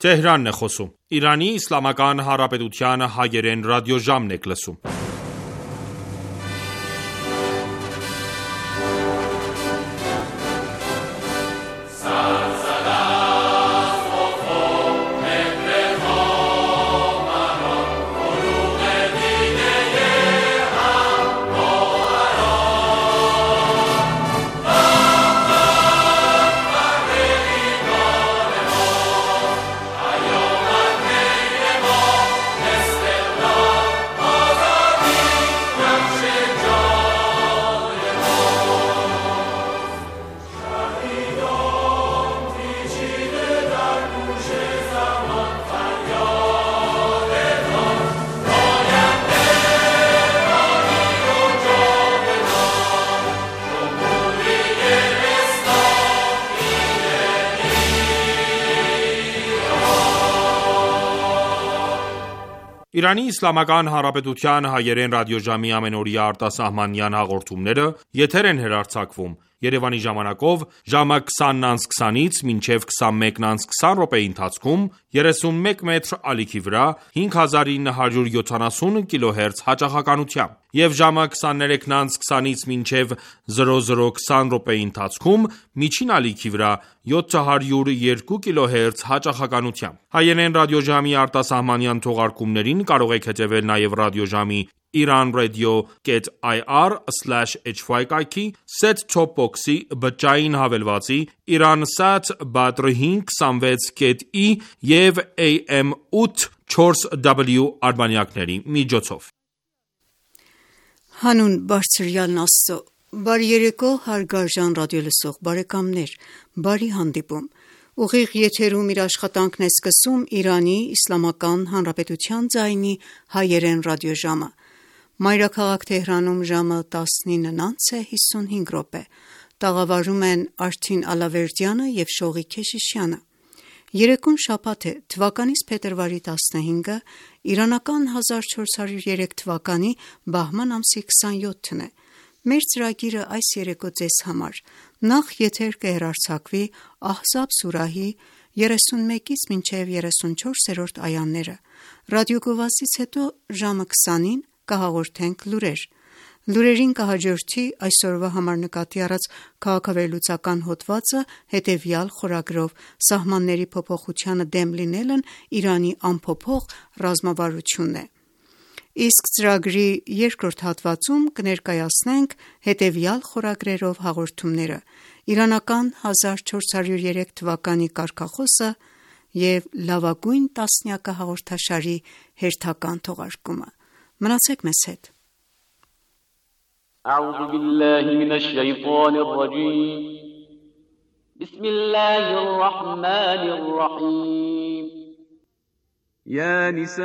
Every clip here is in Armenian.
Թեհրանն է խոսում։ Իրանի Իսլամական Հանրապետության հայերեն ռադիոժամն եք լսում։ Իրանի Իսլամական Հանրապետության հայերեն ռադիոժամի ամենօրյա արտասահմանյան հաղորդումները եթեր են հեռարձակվում Երևանի ժամանակով ժամը 20:20-ից մինչև 21:20 րոպեի ընթացքում 31 մետրի ալիքի վրա 5970 կիլոհերց հաճախականությամբ եւ ժամը 23:20-ից մինչև 00:20 րոպեի ընթացքում միջին ալիքի վրա 702 կիլոհերց հաճախականությամբ։ Հայերեն ռադիոժամի արտասահմանյան թողարկումներին կարող եք հետևել նաեւ ռադիոժամի iranradio.ir/hy կայքի, set-top box-ի, բջջային հավելվածի, Iransat Badr 526.e եւ AM 840W արբանյակների միջոցով։ Հանուն բարձրյալն Աստծո, բարի երեկո հարգարժան ռադիոլսող բարեկամներ, բարի հանդիպում։ Ուղիղ եթերում իր աշխատանքն է սկսում Իրանի Իսլամական Հանրապետության ձայնի հայերեն ռադիոժամը։ Մայրաքաղաք Թեհրանում ժամը 19:55 րոպե։ Տաղավարում են Արթին Ալավերդյանը եւ Շողիկ Քեշիշյանը։ Երեկոն շաբաթ է, թվականից փետրվարի 15-ը, իրանական 1403 թվականի բահման ամսի 27-ն է։ Մեր ծրագիրը այս երեկո ձեզ համար նախ եթեր կհեռարձակվի Ահզաբ սուրահի 31-ից մինչև 34-րդ այաները։ Ռադիոգովազդից հետո ժամը 20-ին կհաղորդենք լուրեր։ Լուրերին կհաջորդի այսօրվա համար նկատի առած քաղաքավերլուծական հոդվածը հետևյալ խորագրով՝ սահմանների փոփոխությանը դեմ լինելն Իրանի անփոփոխ ռազմավարությունն է։ Իսկ ծրագրի երկրորդ հատվածում կներկայացնենք հետևյալ խորագրերով հաղորդումները՝ իրանական 1403 թվականի կարգախոսը և լավագույն տասնյակը հաղորդաշարի հերթական թողարկումը։ Մնացեք մեզ հետ։ أعوذ بالله من الشيطان الرجيم بسم الله الرحمن الرحيم يا نساء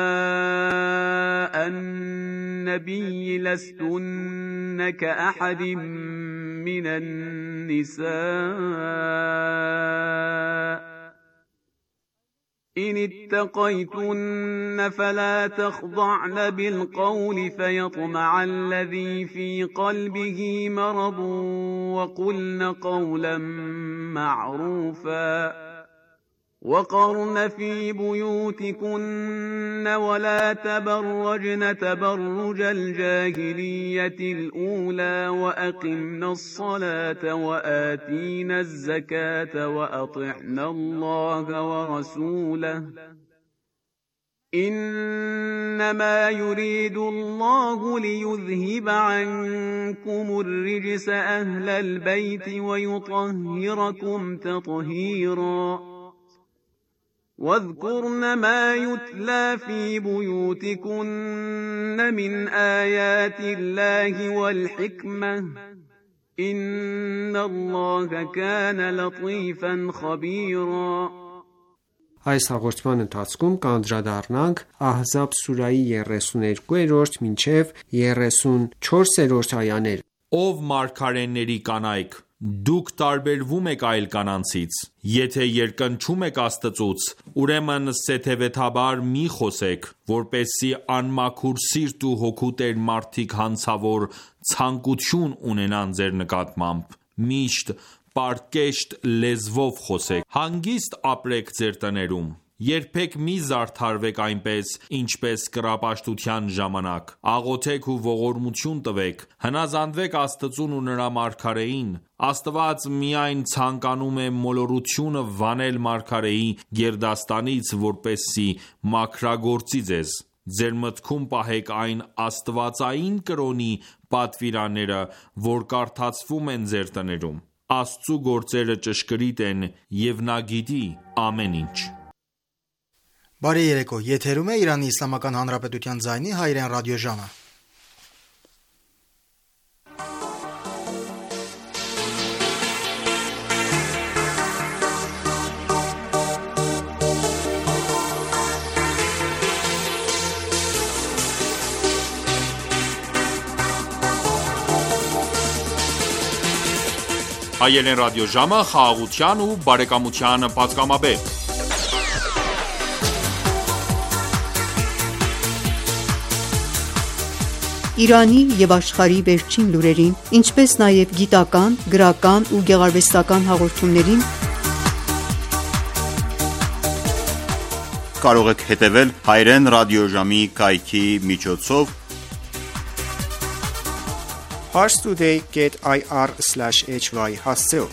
النبي لستن كأحد من النساء إن اتقيتن فلا تخضعن بالقول فيطمع الذي في قلبه مرض وقلن قولا معروفا وقرن في بيوتكن ولا تبرجن تبرج الجاهلية الأولى وأقمن الصلاة وآتينا الزكاة وأطعن الله ورسوله إنما يريد الله ليذهب عنكم الرجس أهل البيت ويطهركم تطهيرا واذكرن ما يتلى في بيوتكن من آيات الله والحكمة إن الله كان لطيفا خبيرا Այս հաղորդման ընթացքում կանդրադառնանք Ահզաբ սուրայի 32-րդ մինչև 34-րդ այաներ։ Ով մարգարեների կանայք, դուք տարբերվում եք այլ կանանցից, եթե երկնչում եք Աստծուց, ուրեմն սեթևեթաբար մի խոսեք, որպեսզի անմաքուր սիրտ ու հոգու տեր մարդիկ հանցավոր ցանկություն ունենան ձեր նկատմամբ, միշտ պարկեշտ լեզվով խոսեք, հանգիստ ապրեք ձեր տներում: Երբեք մի զարդարվեք այնպես, ինչպես կռապաշտության ժամանակ: Աղոթեք ու ողորմություն տվեք: Հնազանդվեք Աստծուն ու նրա մարգարեին: Աստված միայն ցանկանում է մոլորությունը վանել մարգարեի գերդաստանից, որպեսզի մաքրագործի ձեզ: Ձեր մտքում պահեք այն աստվածային կրոնի պատվիրանները, որ կարդացվում են ձեր տներում: Աստծու գործերը ճշգրիտ են, և նա գիտի ամեն ինչ: Բարի երեկո, եթերում է Իրանի Իսլամական Հանրապետության ձայնի հայրեն ռադիոժամը: Հայրեն ռադիոժամը խաղաղության ու բարեկամության պատգամաբեր: Իրանի և աշխարհի վերջին լուրերին, ինչպես նաև գիտական, գրական ու գեղարվեստական հաղորդումներին կարող եք հետևել հայրեն ռադիոժամի կայքի միջոցով parstoday.ir/hy հասցեով: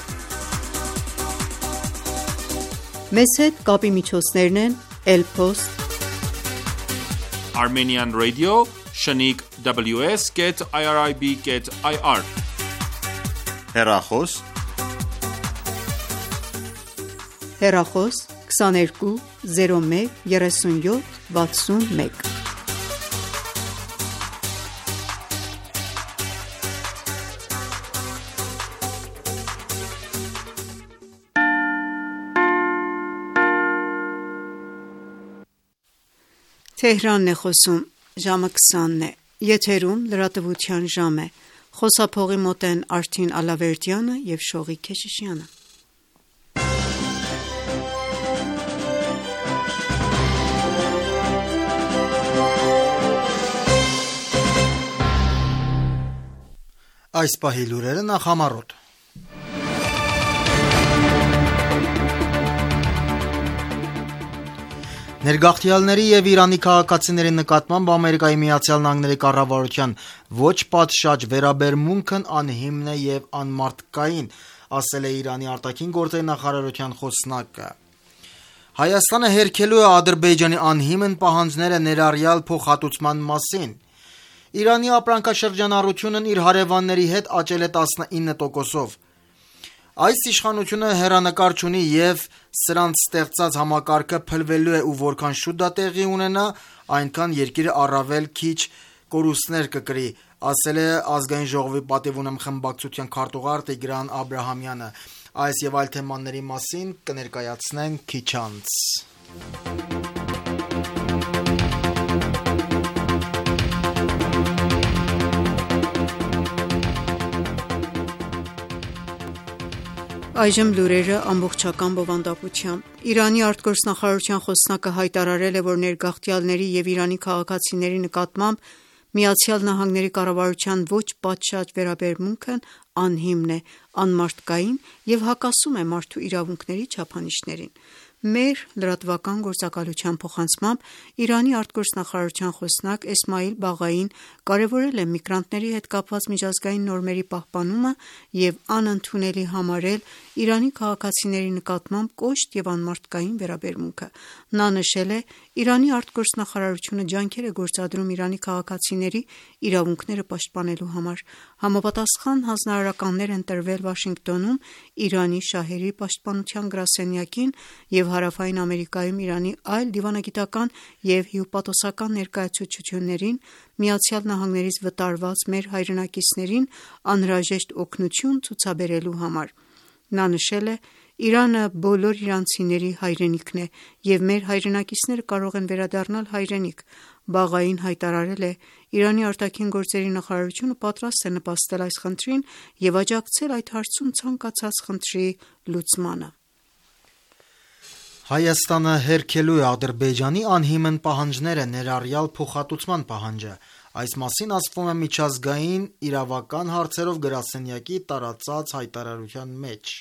Մեզ հետ կապի միջոցներն են Elpost, Armenian Radio, Shaniq WS.IRIB.IR հեռախոս 22 01 37 61: Թեհրանն է խոսում, ժամը 20 է, եթերում լրատվության ժամ է, խոսափողի մոտ են Արթին Ալավերդյանը և Շողիկ Քեչիշյանը: Այս պահի լուրերը նախամարոտ: Ներգաղթյալների և Իրանի քաղաքացիների նկատմամբ ԱՄՆ կառավարության ոչ պատշաճ վերաբերմունքն անհիմն է և անմարդկային, ասել է Իրանի ԱԳ նախարարության խոսնակը: Հայաստանը հերքելու է Ադրբեջանի անհիմն պահանջները, ներառյալ փոխհատուցման մասին: Իրանի ապրանքաշրջանառությունն իր հարևանների հետ աճել է 19%-ով: Այս իշխանությունը հեռանկար չունի և սրանց ստեղծած համակարգը փլվելու է ու որքան շուտ դա տեղի ունենա, այնքան երկիրը առավել քիչ կորուստներ կկրի, ասել է ԱԺ պատիվ ունեմ խմբակցության քարտուղար Տիգրան Աբրահամյանը: Այս և այլ թեմաների մասին կներկայացնենք քիչ անց: Այժմ լուրերը ամբողջական բովանդակությամբ: Իրանի արտգործնախարարության խոսնակը հայտարարել է, որ ներգաղթյալների և Իրանի քաղաքացիների նկատմամբ ԱՄՆ կառավարության ոչ պատշաճ վերաբերմունքն անհիմն է, անմարդկային և հակասում է մարդու իրավունքների չափանիշներին: Մեր լրատվական գործակալության փոխանցմամբ Իրանի արտգործնախարարության խոսնակ Էսմայիլ Բաղային կարևորել է միգրանտների հետ կապված միջազգային նորմերի պահպանումը և անընդունելի համարել Իրանի քաղաքացիների նկատմամբ կոշտ և անմարդկային վերաբերմունքը: Նա նշել է. «Իրանի արտգործնախարարությունը ջանքեր է գործադրում Իրանի քաղաքացիների իրավունքները պաշտպանելու համար: Համապատասխան հանձնարարականներ են տրվել Վաշինգտոնում Իրանի շահերի պաշտպանության գրասենյակին և Հարավային Ամերիկայում Իրանի այլ դիվանագիտական և հյուպատոսական ներկայացուցչություններին ԱՄՆ-ից վտարված մեր հայրենակիցներին անհրաժեշտ օգնություն ցուցաբերելու համար»: Նա նշել է. «Իրանը բոլոր իրանցիների հայրենիքն է և մեր հայրենակիցները կարող են վերադառնալ հայրենիք»: Բաղային հայտարարել է. «Իրանի ԱԳ նախարարությունը պատրաստ է նպաստել այս խնդրին և աջակցել այդ հարցում ցանկացած խնդրի լուծմանը»: Հայաստանը հերքելու է Ադրբեջանի անհիմն պահանջները, ներառյալ փոխհատուցման պահանջը: Այս մասին ասվում է միջազգային իրավական հարցերով գրասենյակի տարածած հայտարարության մեջ։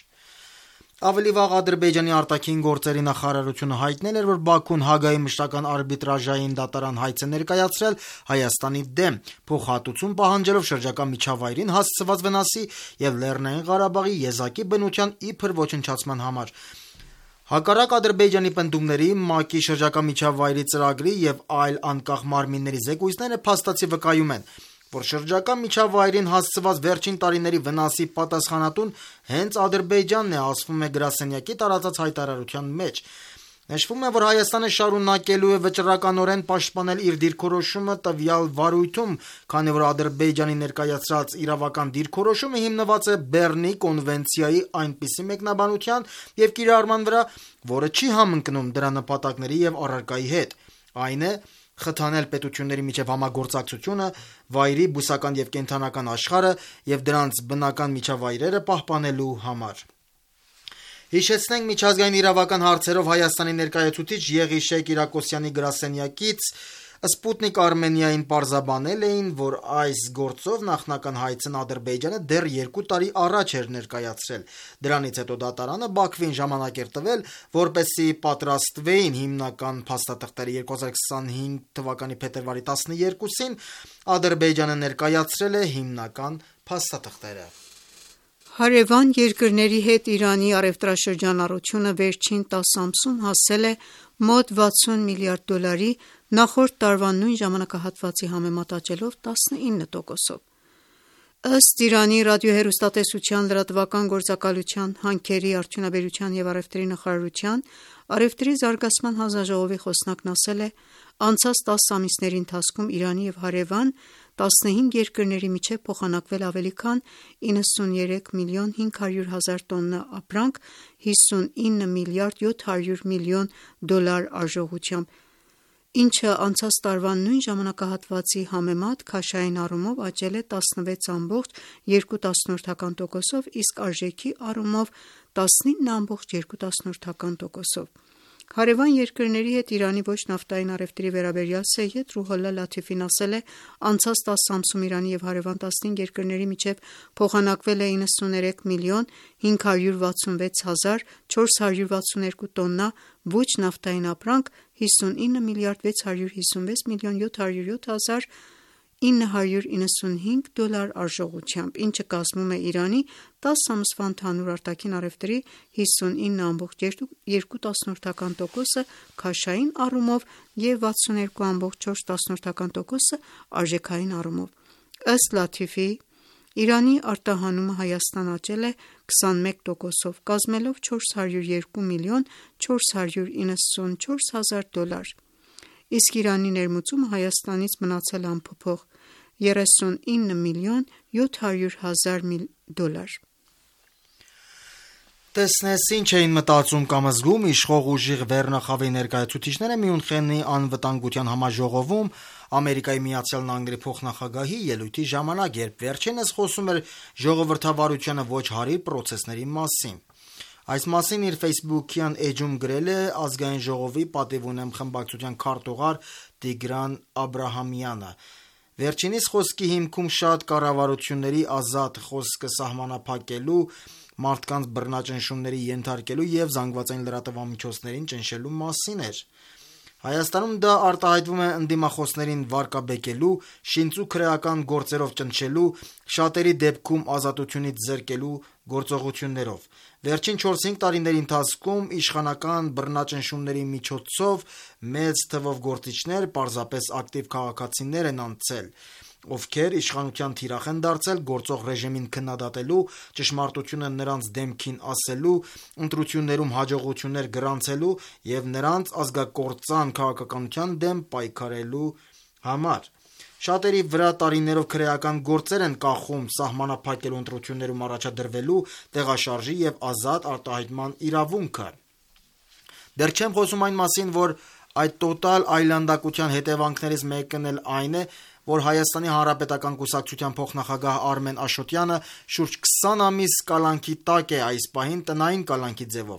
Ավելի վաղ Ադրբեջանի արտաքին գործերի նախարարությունը հայտնել էր, որ Բաքուն Հագայի մշտական արբիտրաժային դատարան հայց է ներկայացրել Հայաստանի դեմ, փոխհատուցում պահանջելով շրջակա միջավայրին հասցված վնասի եւ Լեռնային Ղարաբաղի եզակի բնության իբր ոչնչացման համար։ Հակառակ Ադրբեջանի պնդումների, ՄԱԿ-ի շրջակա միջավայրի ծրագրի եւ այլ անկախ մարմինների զեկույցները փաստացի վկայում են, որ շրջակա միջավայրին հասցված վերջին տարիների վնասի պատասխանատուն հենց Ադրբեջանն է, ասվում է գրասենյակի տարածած հայտարարության մեջ։ Նշվում է, որ Հայաստանը շարունակելու է վճռականորեն պաշտպանել իր դիրքորոշումը տվյալ վարույթում, քանի որ Ադրբեջանի ներկայացրած իրավական դիրքորոշումը հիմնված է Բեռնի կոնվենցիայի այնպիսի մեկնաբանության եւ կիրառման վրա, որը չի համընկնում դրա նպատակների եւ առարկայի հետ, այն է խթանել պետությունների միջև համագործակցությունը, վայրի, բուսական եւ կենդանական աշխարհը եւ դրանց բնական միջավայրերը պահպանելու համար։ Հիշեցնենք միջազգային իրավական հարցերով Հայաստանի ներկայացուցիչ Եղիշե Կիրակոսյանի գրասենյակից Սպուտնիկ Արմենիային պարզաբանել էին, որ այս գործով նախնական հայցն Ադրբեջանը դեռ 2 տարի առաջ էր ներկայացրել։ Դրանից հետո դատարանը Բաքվին ժամանակ էր տվել, որպեսզի պատրաստվեին հիմնական փաստաթղթերը։ 2025 թվականի փետրվարի 12-ին Ադրբեջանը ներկայացրել է հիմնական փաստաթղթերը։ Հարևան երկրների հետ Իրանի առևտրաշրջանառությունը վերջին 10 ամսում հասել է մոտ 60 միլիարդ դոլարի, նախորդ տարվա նույն ժամանակահատվածի համեմատ աճելով 19%-ով։ Ըստ Իրանի ռադիոհեռուստատեսության, լրատվական գործակալության, հանքերի, արդյունաբերության և առևտրի նախարարության առևտրի զարգացման հանձնաժողովի խոսնակն ասել է. անցած 10 ամիսների ընթացքում Իրանի և հարևան 15 երկրների միջև փոխանակվել ավելի քան 93 միլիոն 500 հազար տոննա ապրանք 59 միլիարդ 700 միլիոն դոլար արժողությամբ, ինչը անցած տարվա նույն ժամանակահատվածի համեմատ քաշային առումով աճել է 16.2%-ով, իսկ արժեքի առումով 19.2%-ով։ Հարևան երկրների հետ Իրանի ոչ նավթային առևտրի վերաբերյալ Սեյեդ Ռուհոլլա Լաթիֆին ասել է. անցած 10 ամսում Իրանի և հարևան 15 երկրների միջև փոխանակվել է 93 միլիոն 566 հազար 462 տոննա ոչ նավթային ապրանք 59 միլիարդ 656 միլիոն 707 հազար 995 դոլար արժողությամբ, ինչը կազմում է Իրանի 10 ամսվա ընդհանուր արտաքին առևտրի 59.2%-ը քաշային առումով և 62.4%-ը արժեքային առումով։ Ըստ Լաթիֆի, Իրանի արտահանումը Հայաստան աճել է 21%-ով, կազմելով 402 միլիոն 494 հազար դոլար, իսկ Իրանի ներմուծումը Հայաստանից մնացել անփոփոխ 39 միլիոն 700 հազար դոլար։ Տեսնես ինչ էին մտածում կամ զգում իշխող ուժիղ վերնախավի ներկայացուցիչները Մյունխենի անվտանգության համաժողովում Ամերիկայի Միացյալ Նահանգների փոխնախագահի ելույթի ժամանակ, երբ վերջինս խոսում էր ժողովրդավարությանը ոչ հարիր պրոցեսների մասին։ Այս մասին իր Facebook-յան էջում գրել է Ազգային ժողովի պատիվ ունեմ խմբակցության քարտուղար Տիգրան Աբրահամյանը։ Վերջինիս խոսքի հիմքում շատ կառավարությունների ազատ խոսքը սահմանափակելու, մարդկանց բռնաճնշումների ենթարկելու և զանգվածային լրատվամիջոցներին ճնշելու մասին էր։ Հայաստանում դա արտահայտվում է ընդդիմախոսներին վարկաբեկելու, շինծու-քրեական գործերով ճնշելու, շատերի դեպքում ազատությունից զրկելու գործողություններով։ Վերջին 4-5 տարիների ընթացքում իշխանական բռնաճնշումների միջոցով մեծ թվով գործիչներ, պարզապես ակտիվ քաղաքացիներ են անցել, ովքեր իշխանության թիրախ են դարձել գործող ռեժիմին քննադատելու, ճշմարտությունը նրանց դեմքին ասելու, ընտրություններում հաջողություններ գրանցելու և նրանց ազգակործան քաղաքականության դեմ պայքարելու համար։ Շատերի վրա տարիներով քրեական գործեր են կախում սահմանափակելու ընտրություններում առաջադրվելու տեղաշարժի և ազատ արտահայտման իրավունքը։ Դեռ չեմ խոսում այն մասին, որ այդ տոտալ այլանդակության հետևանքներից մեկն էլ այն է, որ Հայաստանի Հանրապետական կուսակցության փոխնախագահ Արմեն Աշոտյանը շուրջ 20 ամիս կալանքի տակ է, այս պահին տնային կալանքի ձևով։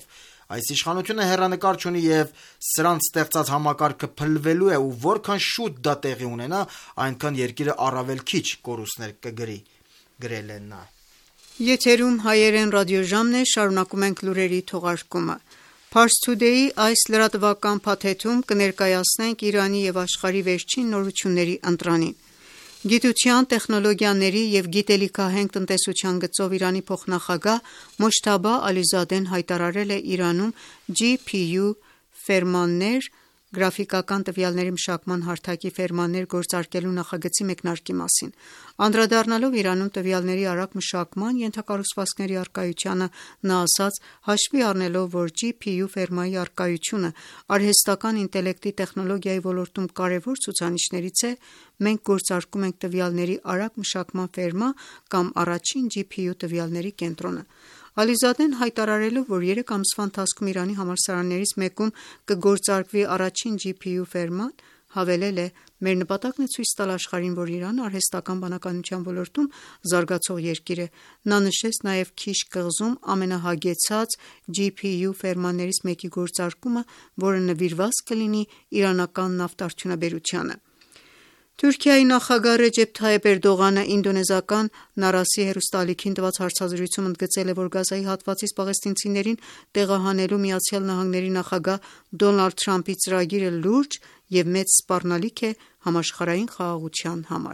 Այս իշխանությունը հեռանկար չունի եւ սրանց ստեղծած համակարգը փլվելու է ու որքան շուտ դա տեղի ունենա, այնքան երկիրը առավել քիչ կորուստներ կգրի, գրել է նա։ Եթերում հայերեն ռադիոժամն է, շարունակում ենք լուրերի թողարկումը։ Pars Today-ի այս լրատվական փաթեթում կներկայացնենք Իրանի եւ աշխարհի վերջին նորությունների ընտրանին։ Գիտության, տեխնոլոգիաների եւ գիտելիքահենք տնտեսության գծով Իրանի փոխնախագահ Մոջթաբա Ալիզադեն հայտարարել է Իրանում GPU ֆերմաններ, գրաֆիկական տվյալների մշակման հարթակի ֆերմաներ գործարկելու նախագծի մեկնարկի մասին։ Անդրադառնալով Իրանում տվյալների արագ մշակման ենթակառուցվածքների առկայությանը, նա ասաց. հաշվի առնելով, որ GPU ֆերմայի առկայությունը արհեստական ինտելեկտի տեխնոլոգիայի ոլորտում կարևոր ցուցանիշներից է, մենք գործարկում ենք տվյալների արագ մշակման ֆերմա կամ առաջին GPU տվյալների կենտրոնը։ Ալիզադեն հայտարարելով, որ 3 ամսվա ընթացքում Իրանի համալսարաններից մեկում կգործարկվի առաջին GPU ֆերման, հավելել է. մեր նպատակն է ցույց տալ աշխարհին, որ Իրանը արհեստական բանականության ոլորտում զարգացող երկիր է։ Նա նշեց նաև Քիշ կղզում ամենահագեցած GPU ֆերմաններից մեկի գործարկումը, որը նվիրված կլինի իրանական նավթարդյունաբերությանը։ Թուրքիայի նախագահ Ռեջեփ Թայիփ Էրդողանը ինդոնեզական Նարասի հեռուստաալիքին տված հարցազրույցում ընդգծել է, որ Գազայի հատվածից պաղեստինցիներին տեղահանելու ԱՄՆ նախագահ Դոնալդ Թրամփի ծրագիրը լուրջ եւ մեծ սպառնալիք է համաշխարհային խաղաղության համար։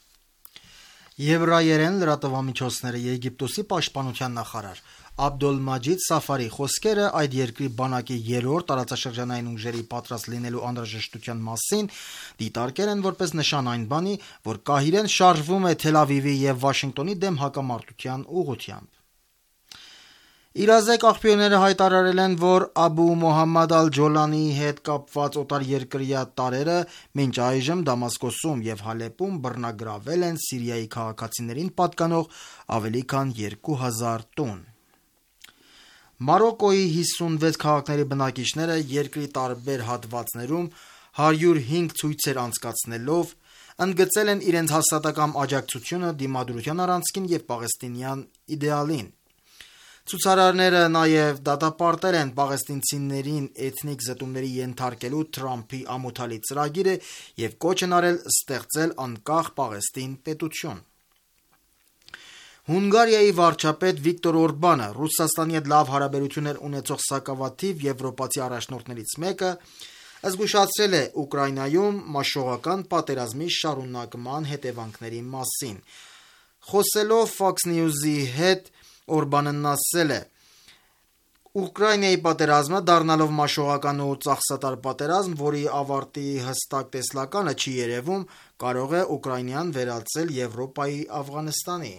Եվրայերեն լրատվամիջոցները Եգիպտոսի պաշտպանության նախարար Աբդոլմաջիդ Սաֆարի խոսքերը այդ երկրի բանակի 3-րդ տարածաշրջանային ուժերի պատրաստ լինելու անհրաժեշտության մասին դիտարկել են որպես նշան այն բանի, որ Կահիրեն շարժվում է Թել Ավիվի եւ Վաշինգտոնի դեմ հակամարտության ուղղությամբ։ Իրազեկ աղբյուրները հայտարարել են, որ Աբու Մոհամմադ Ալ-Ջոլանիի հետ կապված օտարերկրյա տարրերը մինչ այժմ Դամասկոսում եւ Հալեպում բռնագրավել են Սիրիայի քաղաքացիներին պատկանող ավելի քան 2000 տոն։ Մարոկոյի 56 քաղաքների բնակիչները երկրի տարբեր հատվածներում 105 ցույցեր անցկացնելով ընդգծել են իրենց հաստատակամ աջակցությունը դիմադրության առանցքին եւ պաղեստինյան իդեալին։ Ցուցարարները նաև դատապարտել են պաղեստինցիներին էթնիկ զտումների ենթարկելու Թրամփի ամոթալի ծրագիրը եւ կոչ են արել ստեղծել անկախ Պաղեստին պետություն։ Հունգարիայի վարչապետ Վիկտոր Օրբանը Ռուսաստանի հետ լավ հարաբերություններ ունեցող սակավաթիվ եվրոպացի առաջնորդներից մեկը զգուշացրել է Ուկրաինայում մաշողական պատերազմի շարունակման հետևանքների մասին։ Խոսելով Fox News-ի հետ Օրբանն ասել է. Ուկրաինայի պատերազմը դառնալով մաշողական ու ծախսատար պատերազմ, որի ավարտի հստակ տեսլականը չի երևում, կարող է Ուկրաինան վերածել Եվրոպայի Աֆղանստանի։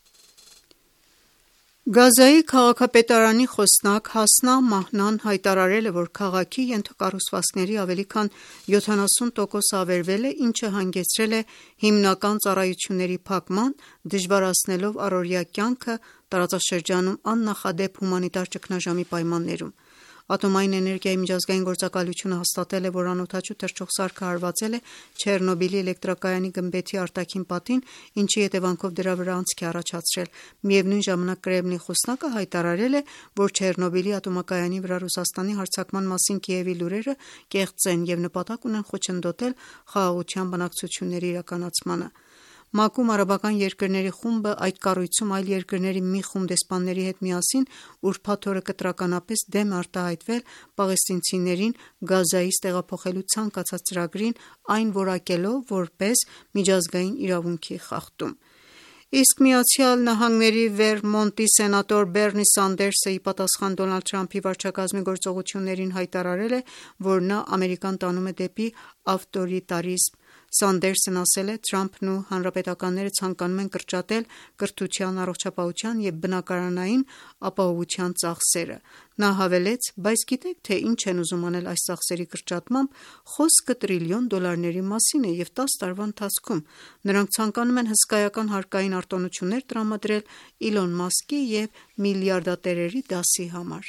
Գազայի քաղաքապետարանի խոսնակ Հասնա Մահնան հայտարարել է, որ քաղաքի ենթակառուցվածքների ավելի քան 70% ավերվել է, ինչը հանգեցրել է հիմնական ծառայությունների փակման, դժվարացնելով առօրյա կյանքը տարածաշրջանում աննախադեպ հումանիտար ճգնաժամի պայմաններում։ Ատոմային էներգիայի միջազգային գործակալությունը հաստատել է, որ անօդաչու թռչող սարքը հարվածել է Չեռնոբիլի էլեկտրակայանի գմբեթի արտաքին պատին, ինչի հետևանքով դրա վրա անցք է առաջացրել։ Միևնույն ժամանակ Կրեմլի խոսնակը հայտարարել է, որ Չեռնոբիլի ատոմակայանի վրա Ռուսաստանի հարձակման մասին Կիևի լուրերը կեղծ են եւ նպատակ ունեն խոչընդոտել խաղաղության բանակցությունների իրականացմանը։ ՄԱԿ-ում արաբական երկրների խումբը այդ կառույցում այլ երկրների մի խումբ դեսպանների հետ միասին ուրբաթ օրը կտրականապես դեմ արտահայտվել պաղեստինցիներին Գազայից տեղափոխելու ցանկացած ծրագրին, այն որակելով որպես միջազգային իրավունքի խախտում։ Իսկ ԱՄՆ-ի Վերմոնտի սենատոր Բեռնի Սանդերսը ի պատասխան Դոնալդ Թրամփի վարչակազմի գործողություններին հայտարարել է, որ նա Ամերիկան տանում է դեպի ավտորիտարիզմ։ Սանդերսն ասել է. Թրամփն ու հանրապետականները ցանկանում են կրճատել կրթության, առողջապահության եւ բնակարանային ապահովության ծախսերը։ Նա հավելեց. բայց գիտեք, թե ինչ են ուզում անել այս ծախսերի կրճատմամբ, խոսքը $1 տրիլիոն մասին է եւ 10 տարվա ընթացքում նրանք ցանկանում են հսկայական հարկային արտոնություններ տրամադրել Իլոն Մասկի եւ միլիարդատերերի դասի համար։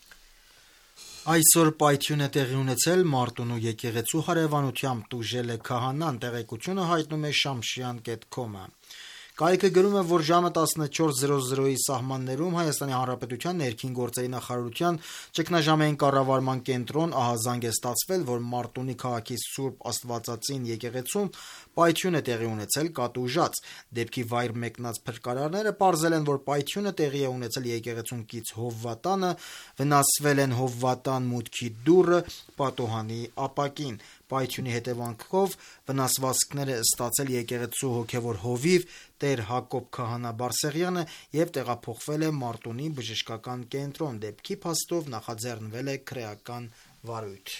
Այսօր պայթյուն է տեղի ունեցել Մարտունու եկեղեցու հարևանությամբ, տուժել է քահանան, տեղեկությունը հայտնում է Շամշյան.com-ը։ Կայքը գրում է, որ ժամը 14:00-ի սահմաններում Հայաստանի Հանրապետության ներքին գործերի նախարարության ճգնաժամային կառավարման կենտրոն ահազանգ է ստացվել, որ Մարտունի քաղաքի Սուրբ Աստվածածին եկեղեցում պայթյուն է տեղի ունեցել կատուժած։ Դեպքի վայր մեկնած փրկարարները պարզել են, որ պայթյունը տեղի է ունեցել եկեղեցուն կից հովվատանը, վնասվել են հովվատան մուտքի դուռը, պատուհանի ապակին։ Պայթյունի հետևանքով վնասվածքներ է ստացել եկեղեցու հոգևոր հովիվ Տեր Հակոբ Քահանա Բարսեղյանը և տեղափոխվել է Մարտունի բժշկական կենտրոն։ Դեպքի փաստով նախաձեռնվել է քրեական վարույթ։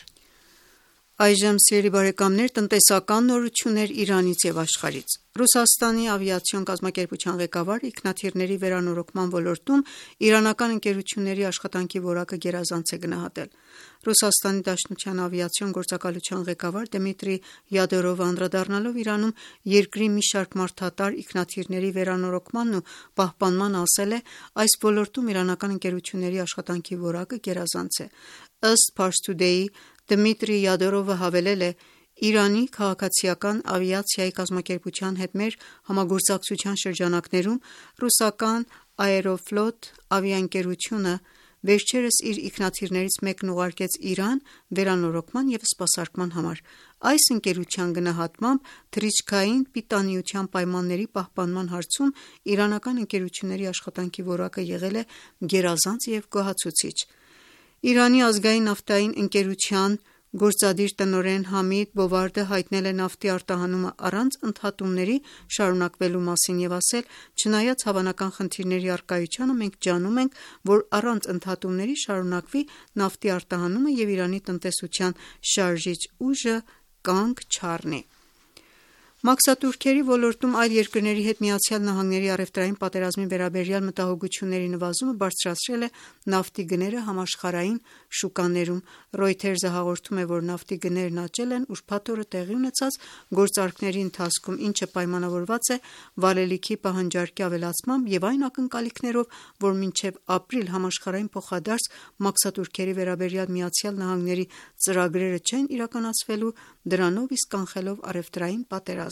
Այժմ սիրելի բարեկամներ, տնտեսական նորություններ Իրանից եւ աշխարհից։ Ռուսաստանի ավիացիոն կազմակերպության ղեկավար ինքնաթիռների վերանորոգման ոլորտում իրանական ընկերությունների աշխատանքի որակը գերազանց է գնահատել։ Ռուսաստանի Դաշնության ավիացիոն գործակալության ղեկավար Դմիտրի Յադորովը անդրադառնալով Իրանում երկրի մի շարք մարդատար ինքնաթիռների վերանորոգմանն ու պահպանման ասել է. այս ոլորտում իրանական ընկերությունների աշխատանքի որակը գերազանց է։ Ըստ Pars Today-ի Դմիտրի Յադորովը հավելել է. Իրանի քաղաքացիական ավիացիայի կազմակերպության հետ մեր համագործակցության շրջանակներում ռուսական Aeroflot ավիաընկերությունը վերջերս իր ինքնաթիռներից մեկն ուղարկեց Իրան վերանորոգման և սպասարկման համար։ Այս ընկերության գնահատմամբ թռիչքային պիտանիության պայմանների պահպանման հարցում իրանական ընկերությունների աշխատանքի որակը եղել է գերազանց և գոհացուցիչ։ Իրանի ազգային նավթային ընկերության գործադիր տնօրեն Համիդ Բովարդը հայտնել է նավթի արտահանումը առանց ընդհատումների շարունակվելու մասին և ասել. չնայած հավանական խնդիրների առկայությանը մենք ջանում ենք, որ առանց ընդհատումների շարունակվի նավթի արտահանումը և Իրանի տնտեսության շարժիչ ուժը կանգ չառնի։ Մաքսատուրքերի ոլորտում այլ երկրների հետ ԱՄՆ-ի առևտրային պատերազմի վերաբերյալ մտահոգությունների նվազումը բարձրացրել է նավթի գները համաշխարհային շուկաներում։ Reuters-ը հաղորդում է, որ նավթի գներն աճել են ուրբաթ օրը տեղի ունեցած գործարքների ընթացքում, ինչը պայմանավորված է վառելիքի պահանջարկի ավելացմամբ և այն ակնկալիքներով, որ մինչև ապրիլ համաշխարհային փոխադարձ մաքսատուրքերի վերաբերյալ ԱՄՆ-ի ծրագրերը չեն իրականացվելու, դրանով իսկ կանխելով առևտրային պատերազմը։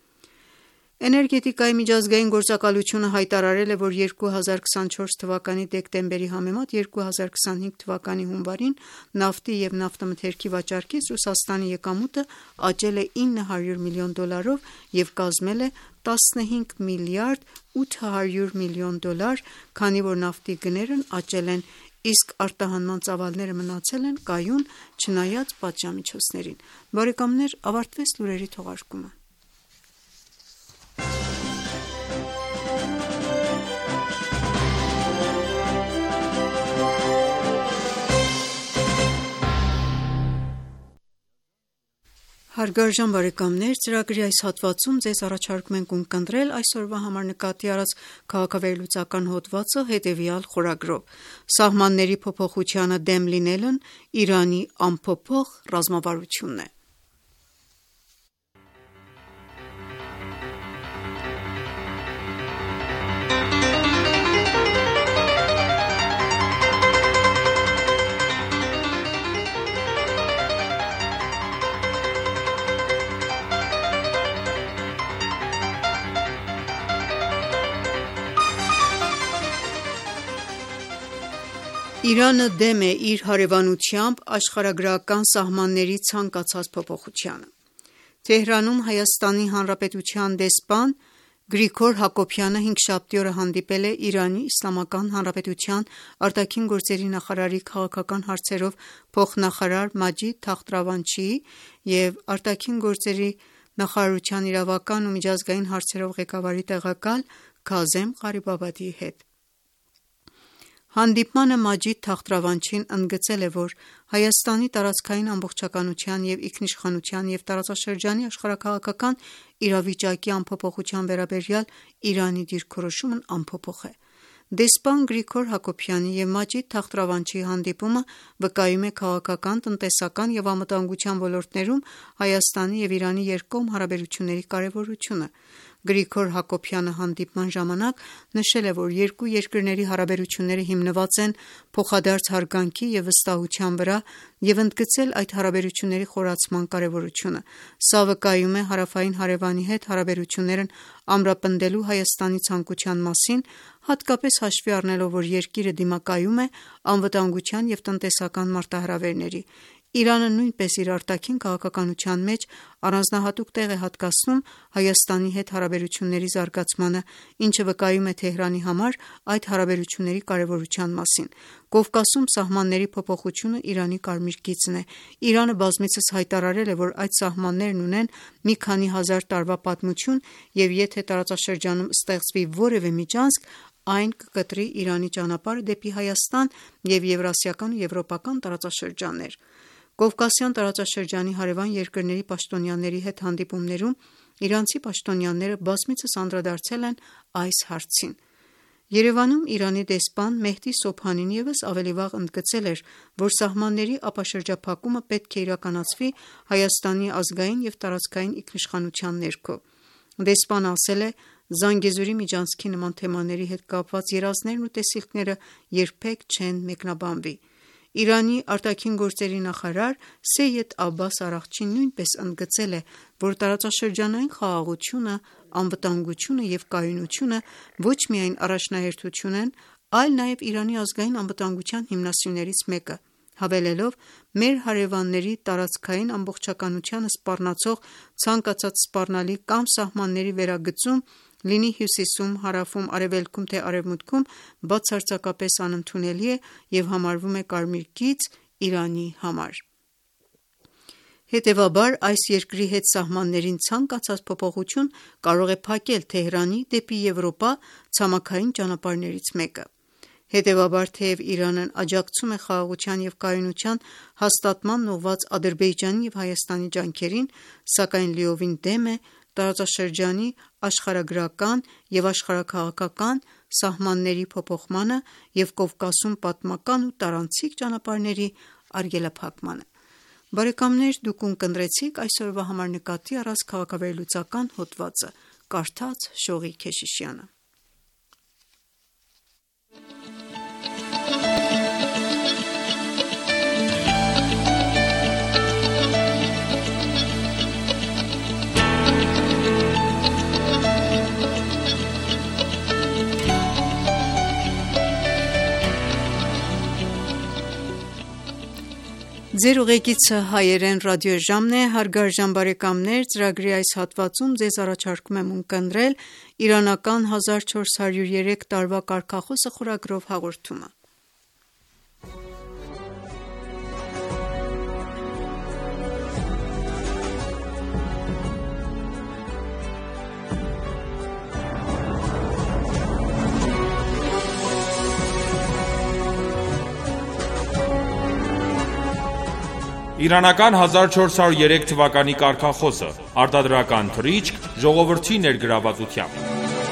Էներգետիկայի միջազգային գործակալությունը հայտարարել է, որ 2024 թվականի դեկտեմբերի համեմատ 2025 թվականի հունվարին նավթի և նավթամթերքի վաճառքից Ռուսաստանի եկամուտը աճել է $900 միլիոն և կազմել է $15 միլիարդ 800 միլիոն, քանի որ նավթի գներն աճել են, իսկ արտահանման ծավալները մնացել են կայուն չնայած պատժամիջոցներին։ Բարեկամներ, ավարտվեց լուրերի թողարկումը։ Հարգարժան բարեկամներ, ծրագրի այս հատվածում ձեզ առաջարկում ենք ունկնդրել այսօրվա համար նկատի առած քաղաքավերլուծական հոդվածը հետևյալ խորագրով. Սահմանների փոփոխությանը դեմ լինելն Իրանի անփոփոխ ռազմավարությունն է։ Իրանը դեմ է իր հարևանությամբ աշխարհագրական սահմանների ցանկացած փոփոխությանը։ Թեհրանում Հայաստանի Հանրապետության դեսպան Գրիգոր Հակոբյանը հինգշաբթի օրը հանդիպել է Իրանի Իսլամական Հանրապետության արտաքին գործերի նախարարի քաղաքական հարցերով փոխնախարար Մաջիդ Թախտրավանչիի և արտաքին գործերի նախարարության իրավական ու միջազգային հարցերով ղեկավարի տեղակալ Քազեմ Ղարիբաբադիի հետ։ Հանդիպմանը Մաջիդ Թախտրավանչին ընդգծել է, որ Հայաստանի տարածքային ամբողջականության և ինքնիշխանության և տարածաշրջանի աշխարհաքաղաքական իրավիճակի անփոփոխության վերաբերյալ Իրանի դիրքորոշումն անփոփոխ է։ Դեսպան Գրիգոր Հակոբյանի և Մաջիդ Թախտրավանչիի հանդիպումը վկայում է քաղաքական, տնտեսական և անվտանգության ոլորտներում Հայաստանի և Իրանի երկկողմ հարաբերությունների կարևորությունը։ Գրիգոր Հակոբյանը հանդիպման ժամանակ նշել է, որ երկու երկրների հարաբերությունները հիմնված են փոխադարձ հարգանքի և վստահության վրա և ընդգծել այդ հարաբերությունների խորացման կարևորությունը։ Սա վկայում է Հարավային հարևանի հետ հարաբերություններն ամրապնդելու Հայաստանի ցանկության մասին, հատկապես հաշվի առնելով, որ երկիրը դիմակայում է անվտանգության և տնտեսական մարտահրավերների։ Իրանը նույնպես իր արտաքին քաղաքականության մեջ առանձնահատուկ տեղ է հատկացնում Հայաստանի հետ հարաբերությունների զարգացմանը, ինչը վկայում է Թեհրանի համար այդ հարաբերությունների կարևորության մասին։ Կովկասում սահմանների փոփոխությունը Իրանի կարմիր գիծն է։ Իրանը բազմիցս հայտարարել է, որ այդ սահմաններն ունեն մի քանի հազար տարվա պատմություն և եթե տարածաշրջանում ստեղծվի որևէ միջանցք, այն կկտրի Իրանի ճանապարհը դեպի Հայաստան և եվրասիական ու եվրոպական տարածաշրջաններ։ Կովկասյան տարածաշրջանի հարևան երկրների պաշտոնյաների հետ հանդիպումներում իրանցի պաշտոնյաները բազմիցս անդրադարձել են այս հարցին։ Երևանում Իրանի դեսպան Մեհդի Սոբհանին ևս ավելի վաղ ընդգծել էր, որ սահմանների ապաշրջափակումը պետք է իրականացվի Հայաստանի ազգային և տարածքային ինքնիշխանության ներքո։ Դեսպանը ասել է. «Զանգեզուրի միջանցքի նման թեմաների հետ կապված երազներն ու տեսիլքները երբեք չեն մեկնաբանվի»։ Իրանի արտաքին գործերի նախարար Սեյեդ Աբբաս Արաղչին նույնպես ընդգծել է, որ տարածաշրջանային խաղաղությունը, անվտանգությունը և կայունությունը ոչ միայն առաջնահերթություն են, այլ նաև Իրանի ազգային անվտանգության հիմնասյուներից մեկը, հավելելով. «Մեր հարևանների տարածքային ամբողջականությանը սպառնացող ցանկացած սպառնալիք կամ սահմանների վերագծում, լինի հյուսիսում, հարավում, արևելքում թե արևմուտքում, բացարձակապես անընդունելի է և համարվում է կարմիր գիծ Իրանի համար»։ Հետևաբար, այս երկրի հետ սահմաններին ցանկացած փոփոխություն կարող է փակել Թեհրանի դեպի Եվրոպա ցամաքային ճանապարհներից մեկը։ Հետևաբար, թեև Իրանն աջակցում է խաղաղության և կայունության հաստատմանն ուղղված Ադրբեջանի և Հայաստանի ջանքերին, սակայն լիովին դեմ է տարածաշրջանի աշխարհագրական և աշխարհաքաղաքական սահմանների փոփոխմանը և Կովկասում պատմական ու տարանցիկ ճանապարհների արգելափակմանը։ Դուք ունկնդրեցիք այսօրվա համար նկատի առած քաղաքավերլուծական հոդվածը։ Կարդաց Շողիկ Քեշիշյանը։ Ձեր ուղեկիցը հայերեն ռադիոժամն է, հարգարժան բարեկամներ, ծրագրի այս հատվածում ձեզ առաջարկում եմ ունկնդրել իրանական 1403 տարվա կարգախոսը խորագրով հաղորդումը։ Իրանական 1403 թվականի կարգախոսը, արտադրական թռիչք, ժողովրդի ներգրավվածությամբ։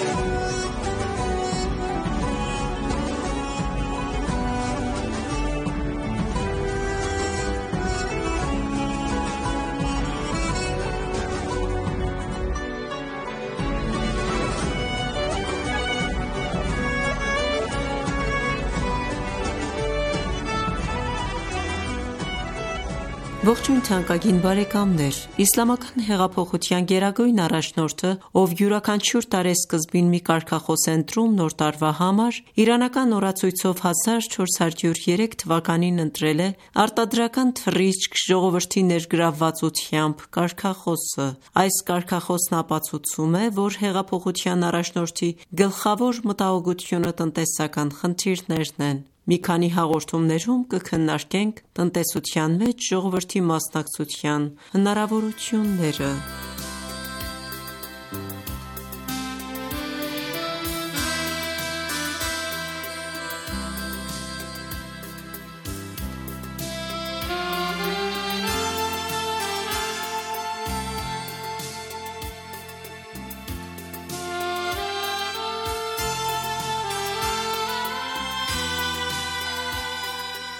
Ողջույն թանկագին բարեկամներ, Իսլամական հեղափոխության գերագույն առաջնորդը, ով յուրաքանչյուր տարեսկզբին մի կարգախոս է ընտրում նոր տարվա համար, իրանական օրացույցով 1403 թվականին ընտրել է արտադրական թռիչք, ժողովրդի ներգրավվածությամբ կարգախոսը։ Այս կարգախոսն ապացուցում է, որ հեղափոխության առաջնորդի գլխավոր մտահոգությունը տնտեսական խնդիրներն են։ Մի քանի հաղորդումներում կքննարկենք տնտեսության մեջ ժողովրդի մասնակցության հնարավորությունները։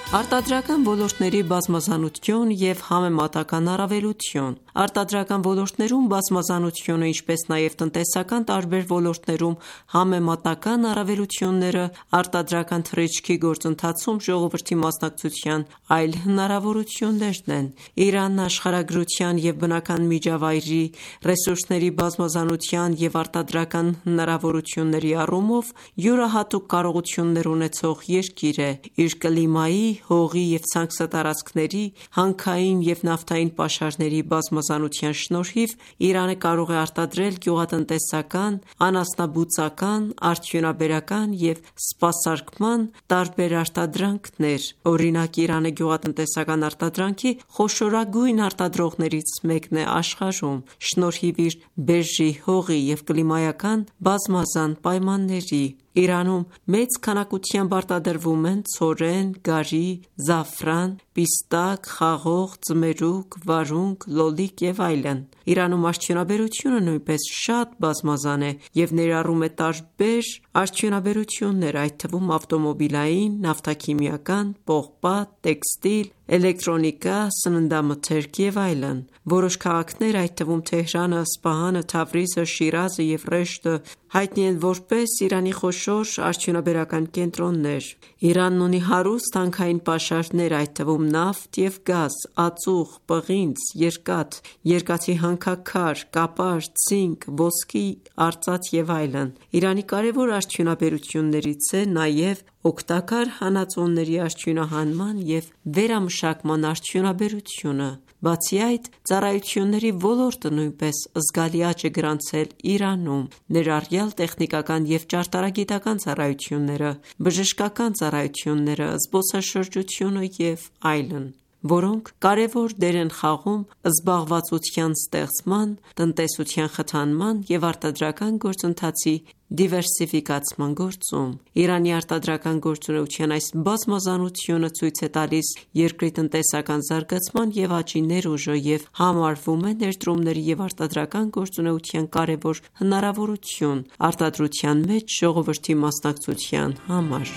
Արտադրական ոլորտների բազմազանություն և համեմատական առավելություն։ Արտադրական ոլորտներում բազմազանությունը, ինչպես նաև տնտեսական տարբեր ոլորտներում համեմատական առավելությունները արտադրական թռիչքի գործընթացում ժողովրդի մասնակցության այլ հնարավորություններն են։ Իրանն աշխարհագրության և բնական միջավայրի ռեսուրսների բազմազանության և արտադրական հնարավորությունների առումով յուրահատուկ կարողություններ ունեցող երկիր է։ Իր կլիմայի, հողի և ցանքսատարածքների, հանքային և նավթային պաշարների բազմազանության շնորհիվ Իրանը կարող է արտադրել գյուղատնտեսական, անասնաբուծական, արդյունաբերական և սպասարկման տարբեր արտադրանքներ։ Օրինակ, Իրանը գյուղատնտեսական արտադրանքի խոշորագույն արտադրողներից մեկն է աշխարհում՝ շնորհիվ իր բերրի, հողի և կլիմայական բազմազան պայմանների։ Իրանում մեծ քանակությամբ արտադրվում են ցորեն, գարի, զաֆրան, պիստակ, խաղող, ձմերուկ, վարունգ, լոլիկ և այլն։ Իրանում արդյունաբերությունը նույնպես շատ բազմազան է և ներառում է տարբեր արդյունաբերություններ, այդ թվում ավտոմոբիլային, նավթաքիմիական, պողպատ, տեքստիլ, էլեկտրոնիկա, սննդամթերք և այլն։ Որոշ քաղաքներ, այդ թվում Թեհրանը, Սպահանը, Թավրիզը, Շիրազը և Ռեշտը հայտնի են որպես Իրանի խոշոր արդյունաբերական կենտրոններ։ Իրանն ունի հարուստ հանքային պաշարներ, այդ թվում նավթ և գազ, ածուխ, պղինձ, երկաթ, երկաթի հանքաքար, կապար, ցինկ, ոսկի արծաթ և այլն։ Իրանի կարևոր արդյունաբերություններից է նաև օգտակար հանածոների արդյունահանման և վերամշակման արդյունաբերությունը։ Բացի այդ, ծառայությունների ոլորտը նույնպես զգալի աճ է գրանցել Իրանում, ներառյալ տեխնիկական և ճարտարագիտական ծառայությունները, բժշկական ծառայությունները, զբոսաշրջությունը և այլն, որոնք կարևոր դեր են խաղում զբաղվածության ստեղծման, տնտեսության խթանման և արտադրական գործընթացի դիվերսիֆիկացման գործում։ Իրանի արտադրական գործունեության այս բազմազանությունը ցույց է տալիս երկրի տնտեսական զարգացման և աճի ներուժը և համարվում է ներդրումների և արտադրական գործունեության կարևոր հնարավորություն արտադրության մեջ ժողովրդի մասնակցության համար։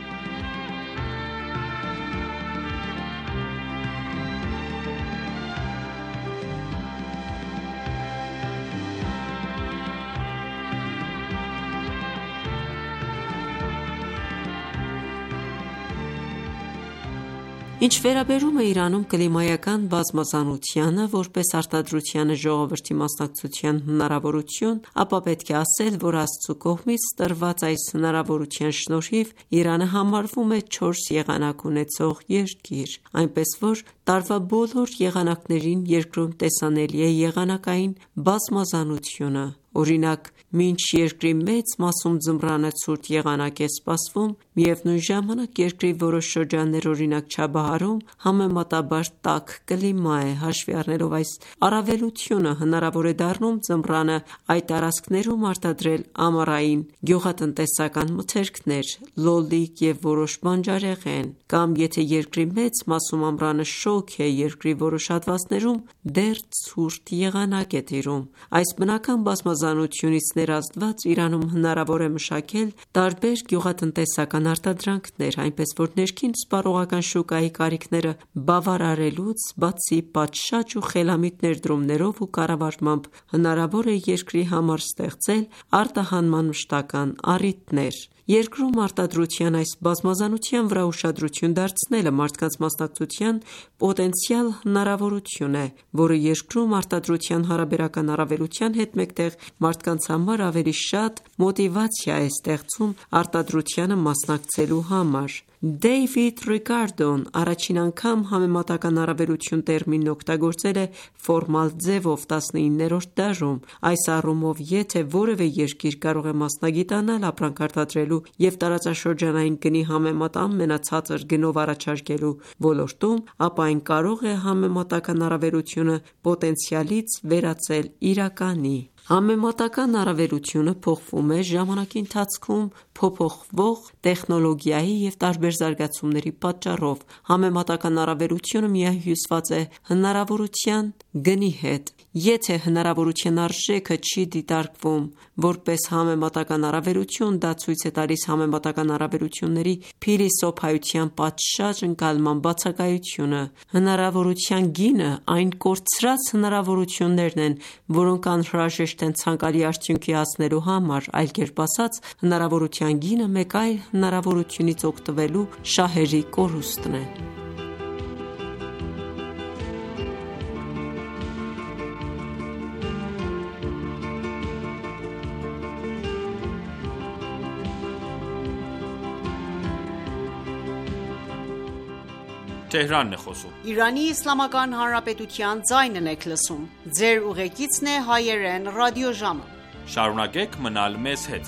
Ինչ վերաբերում է Իրանում կլիմայական բազմազանությանը որպես արտադրությանը ժողովրդի մասնակցության հնարավորություն, ապա պետք է ասել, որ Աստծու կողմից տրված այս հնարավորության շնորհիվ Իրանը համարվում է 4 եղանակ ունեցող երկիր, այնպես որ տարվա բոլոր եղանակներին երկրում տեսանելի է եղանակային բազմազանությունը։ Օրինակ, մինչ երկրի մեծ մասում ձմռանը ցուրտ եղանակ է սպասվում, միևնույն ժամանակ երկրի որոշ շրջաններ, օրինակ Չաբահարում, համեմատաբար տաք կլիմա է։ Հաշվի առնելով այս առավելությունը, հնարավոր է դառնում ձմռանը այդ տարածքներում արտադրել ամառային գյուղատնտեսական մթերքներ, լոլիկ և որոշ բանջարեղեն, կամ եթե երկրի մեծ մասում ամռանը շոգ է, երկրի որոշ հատվածներում դեռ ցուրտ եղանակ է տիրում։ Այս բնական բազմազանությունից ներազդված Իրանում հնարավոր է մշակել տարբեր գյուղատնտեսական արտադրանքներ, այնպես որ ներքին սպառողական շուկայի կարիքները բավարարելուց բացի, պատշաճ ու խելամիտ ներդրումներով ու կառավարմամբ հնարավոր է երկրի համար ստեղծել արտահանման մշտական առիթներ։ Երկրում արտադրության այս բազմազանության վրա ուշադրություն դարձնելը մարդկանց մասնակցության պոտենցիալ հնարավորություն է, որը երկրում արտադրության հարաբերական առավելության հետ մեկտեղ մարդկանց համար ավելի շատ մոտիվացիա է ստեղծում արտադրությանը մասնակցելու համար։ Դեյվիդ Ռիկարդոն առաջին անգամ համեմատական առավելություն տերմինն օգտագործել է ֆորմալ ձևով 19-րդ դարում։ Այս առումով, եթե որևէ երկիր կարող է մասնագիտանալ ապրանք արտադրելու և տարածաշրջանային գնի համեմատ ամենացածր գնով առաջարկելու ոլորտում, ապա այն կարող է համեմատական առավելությունը պոտենցիալից վերածել իրականի։ Համեմատական առավելությունը փոխվում է ժամանակի ընթացքում փոփոխվող տեխնոլոգիայի և տարբեր զարգացումների պատճառով։ Համեմատական առավելությունը միահյուսված է հնարավորության գնի հետ։ Եթե հնարավորության արժեքը չի դիտարկվում որպես համեմատական առավելություն, դա ցույց է տալիս համեմատական առավելությունների փիլիսոփայության պատշաճ ընկալման բացակայությունը։ Հնարավորության գինը այն կորցրած հնարավորություններն են, որոնք անհրաժեշտ են ցանկալի արդյունքի հասնելու համար, այլ կերպ ասած, հնարավորության գինը մեկ այլ հնարավորությունից օգտվելու շահերի կորուստն է։ Իրանի Իսլամական Հանրապետության ձայնն եք լսում։ Ձեր ուղեկիցն է հայերեն ռադիոժամը։ Շարունակեք մնալ մեզ հետ։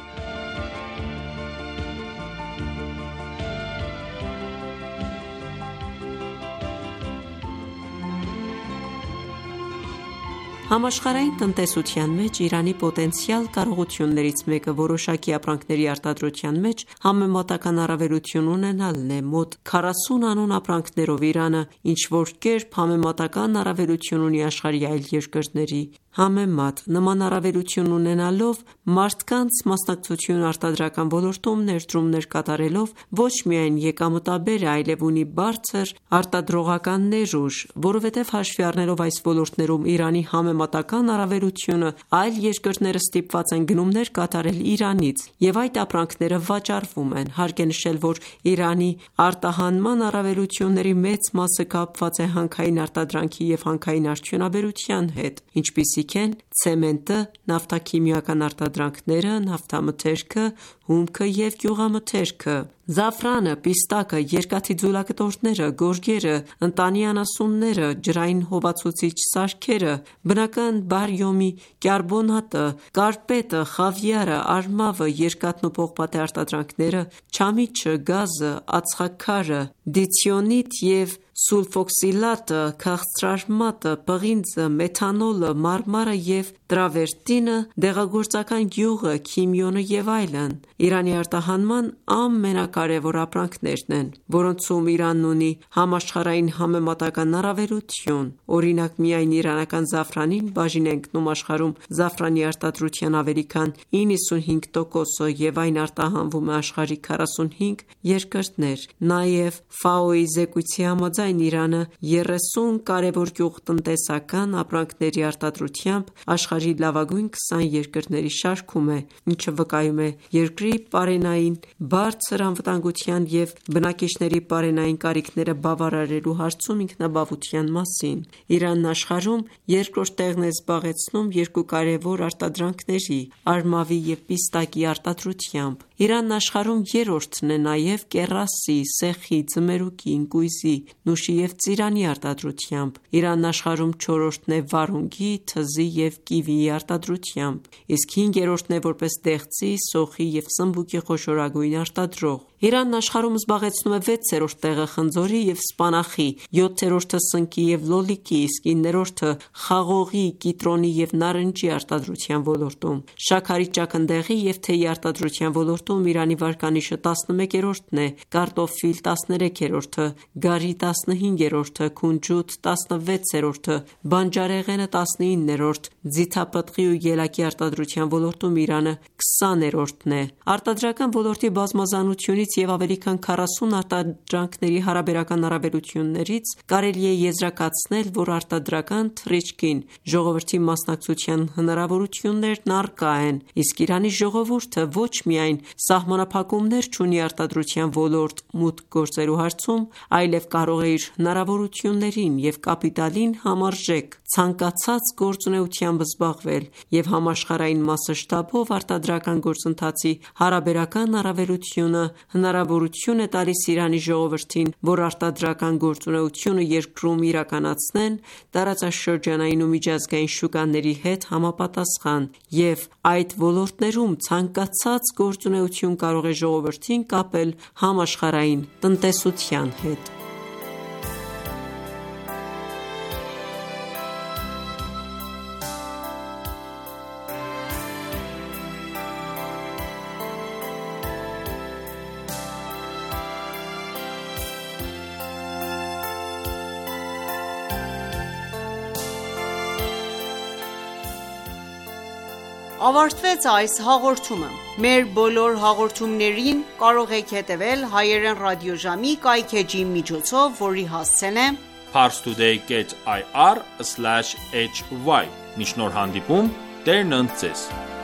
Համաշխարհային տնտեսության մեջ Իրանի պոտենցիալ կարողություններից մեկը որոշակի ապրանքների արտադրության մեջ համեմատական առավելություն ունենալն է։ Մոտ 40 անուն ապրանքներով Իրանը ինչ-որ կերպ համեմատական առավելություն ունի աշխարհի այլ երկրների համեմատ։ Նման առավելություն ունենալով, մարդկանց մասնակցությունը արտադրական ոլորտում ներդրումներ կատարելով ոչ միայն եկամտաբեր է, այլև ունի բարձր արտադրողական ներուժ, որովհետև հաշվի առնելով այս ոլորտներում Իրանի համեմատական առավելությունը, այլ երկրները ստիպված են գնումներ կատարել Իրանից, և այդ ապրանքները վաճառվում են։ Հարկ է նշել, որ Իրանի արտահանման առավելությունների մեծ մասը կապված է հանքային արտադրանքի և հանքային արդյունաբերության հետ, ինչպիսիք են ցեմենտը, նավթաքիմիական արտադրանքները, նավթամթերքը, հումքը և գյուղամթերքը, զաֆրանը, պիստակը, երկաթի ձուլակտորները, գորգերը, ընտանի անասունները, ջրային հովացուցիչ սարքերը, բնական բարիումի կարբոնատը, կարպետը, խավիարը, արմավը, երկաթն ու պողպատե արտադրանքները, չամիչը, գազը, ածխաքարը, դիթիոնիտ և սուլֆօքսիլատը, քաղցրարմատը, պղինձը, մեթանոլը, մարմարը և տրավերտինը, դեղագործական յուղը, քիմիոնը և այլն Իրանի արտահանման ամենակարևոր ապրանքներն են, որոնցում Իրանն ունի համաշխարհային համեմատական առավելություն։ Օրինակ, միայն իրանական զաֆրանին բաժին է ընկնում աշխարհում զաֆրանի արտադրության ավելի քան 95%-ը և այն արտահանվում է աշխարհի 45 երկրներ։ Նաև FAO-ի զեկույցի համաձայն Իրանը 30 կարևոր գյուղատնտեսական ապրանքների արտադրությամբ աշխարհի լավագույն 20 երկրների շարքում է, ինչը վկայում է երկրի պարենային բարձր անվտանգության և բնակիչների պարենային կարիքները բավարարելու հարցում ինքնաբավության մասին։ Իրանն աշխարհում երկրորդ տեղն է զբաղեցնում երկու կարևոր արտադրանքների՝ արմավի և պիստակի արտադրությամբ։ Իրանն աշխարհում երրորդն է նաև կեռասի, սեխի, ձմերուկի, ընկույզի, նուշի և ծիրանի արտադրությամբ։ Իրանն աշխարհում չորրորդն է վարունգի, թզի և կիվիի արտադրությամբ, իսկ հինգերորդն է որպես դեղցի, սոխի և սմբուկի խոշորագույն արտադրող։ Իրանն աշխարհում զբաղեցնում է 6-րդ տեղը խնձորի և սպանախի, 7-րորդը սնկի և լոլիկի, իսկ 9-րդը խաղողի, կիտրոնի և նարնջի արտադրության ոլորտում։ Շաքարի ճակնդեղի և թեյի արտադրության ոլորտում Իրանի վարկանիշը 11-րդն է, կարտոֆիլ 13-րդը, գարի 15-րդը, քունջութ 16-րդը, բանջարեղենը 19-րդ, ձիթապտղի ու ելակի արտադրության ոլորտում Իրանը 20-րդն է։ Արտադրական ոլորտի բազմազանությունից և ավելի քան 40 արտադրանքների հարաբերական առավելություններից կարելի է եզրակացնել, որ արտադրական թռիչքին ժողովրդի մասնակցության հնարավորություններն առկա են, իսկ Իրանի ժողովուրդը ոչ միայն սահմանափակումներ չունի արտադրության ոլորտ մուտք գործելու հարցում, այլև կարող է իր հնարավորություններին և կապիտալին համարժեք ցանկացած գործունեությամբ զբաղվել և համաշխարհային մասշտաբով արտադրական գործընթացի հարաբերական առավելությունը հնարավորություն է տալիս Իրանի ժողովրդին, որ արտադրական գործունեությունը երկրում իրականացնեն տարածաշրջանային ու միջազգային շուկաների հետ համապատասխան, և այդ ոլորտներում ցանկացած գործունեություն կարող է ժողովրդին կապել համաշխարհային տնտեսության հետ։ ավարտվեց այս հաղորդումը։ Մեր բոլոր հաղորդումներին կարող եք հետևել հայերեն ռադիոժամի կայքէջի միջոցով, որի հասցեն է parstoday.ir/hy։ Մինչ նոր հանդիպում, Տերն ընդ ձեզ։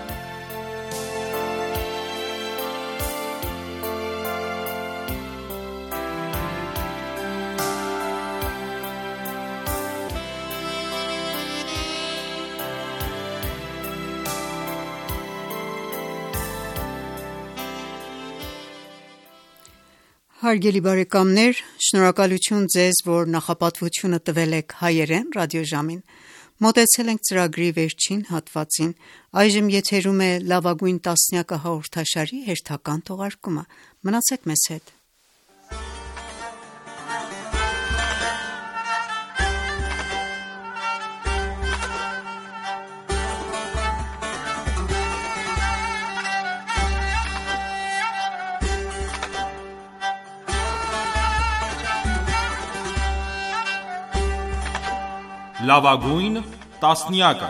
Հարգելի բարեկամներ, շնորհակալություն ձեզ, որ նախապատվությունը տվել եք հայերեն ռադիոժամին։ Մոտեցել ենք ծրագրի վերջին հատվածին։ Այժմ եթերում է լավագույն տասնյակը հաղորդաշարի հերթական թողարկումը։ Մնացեք մեզ հետ։ Լավագույն տասնյակը։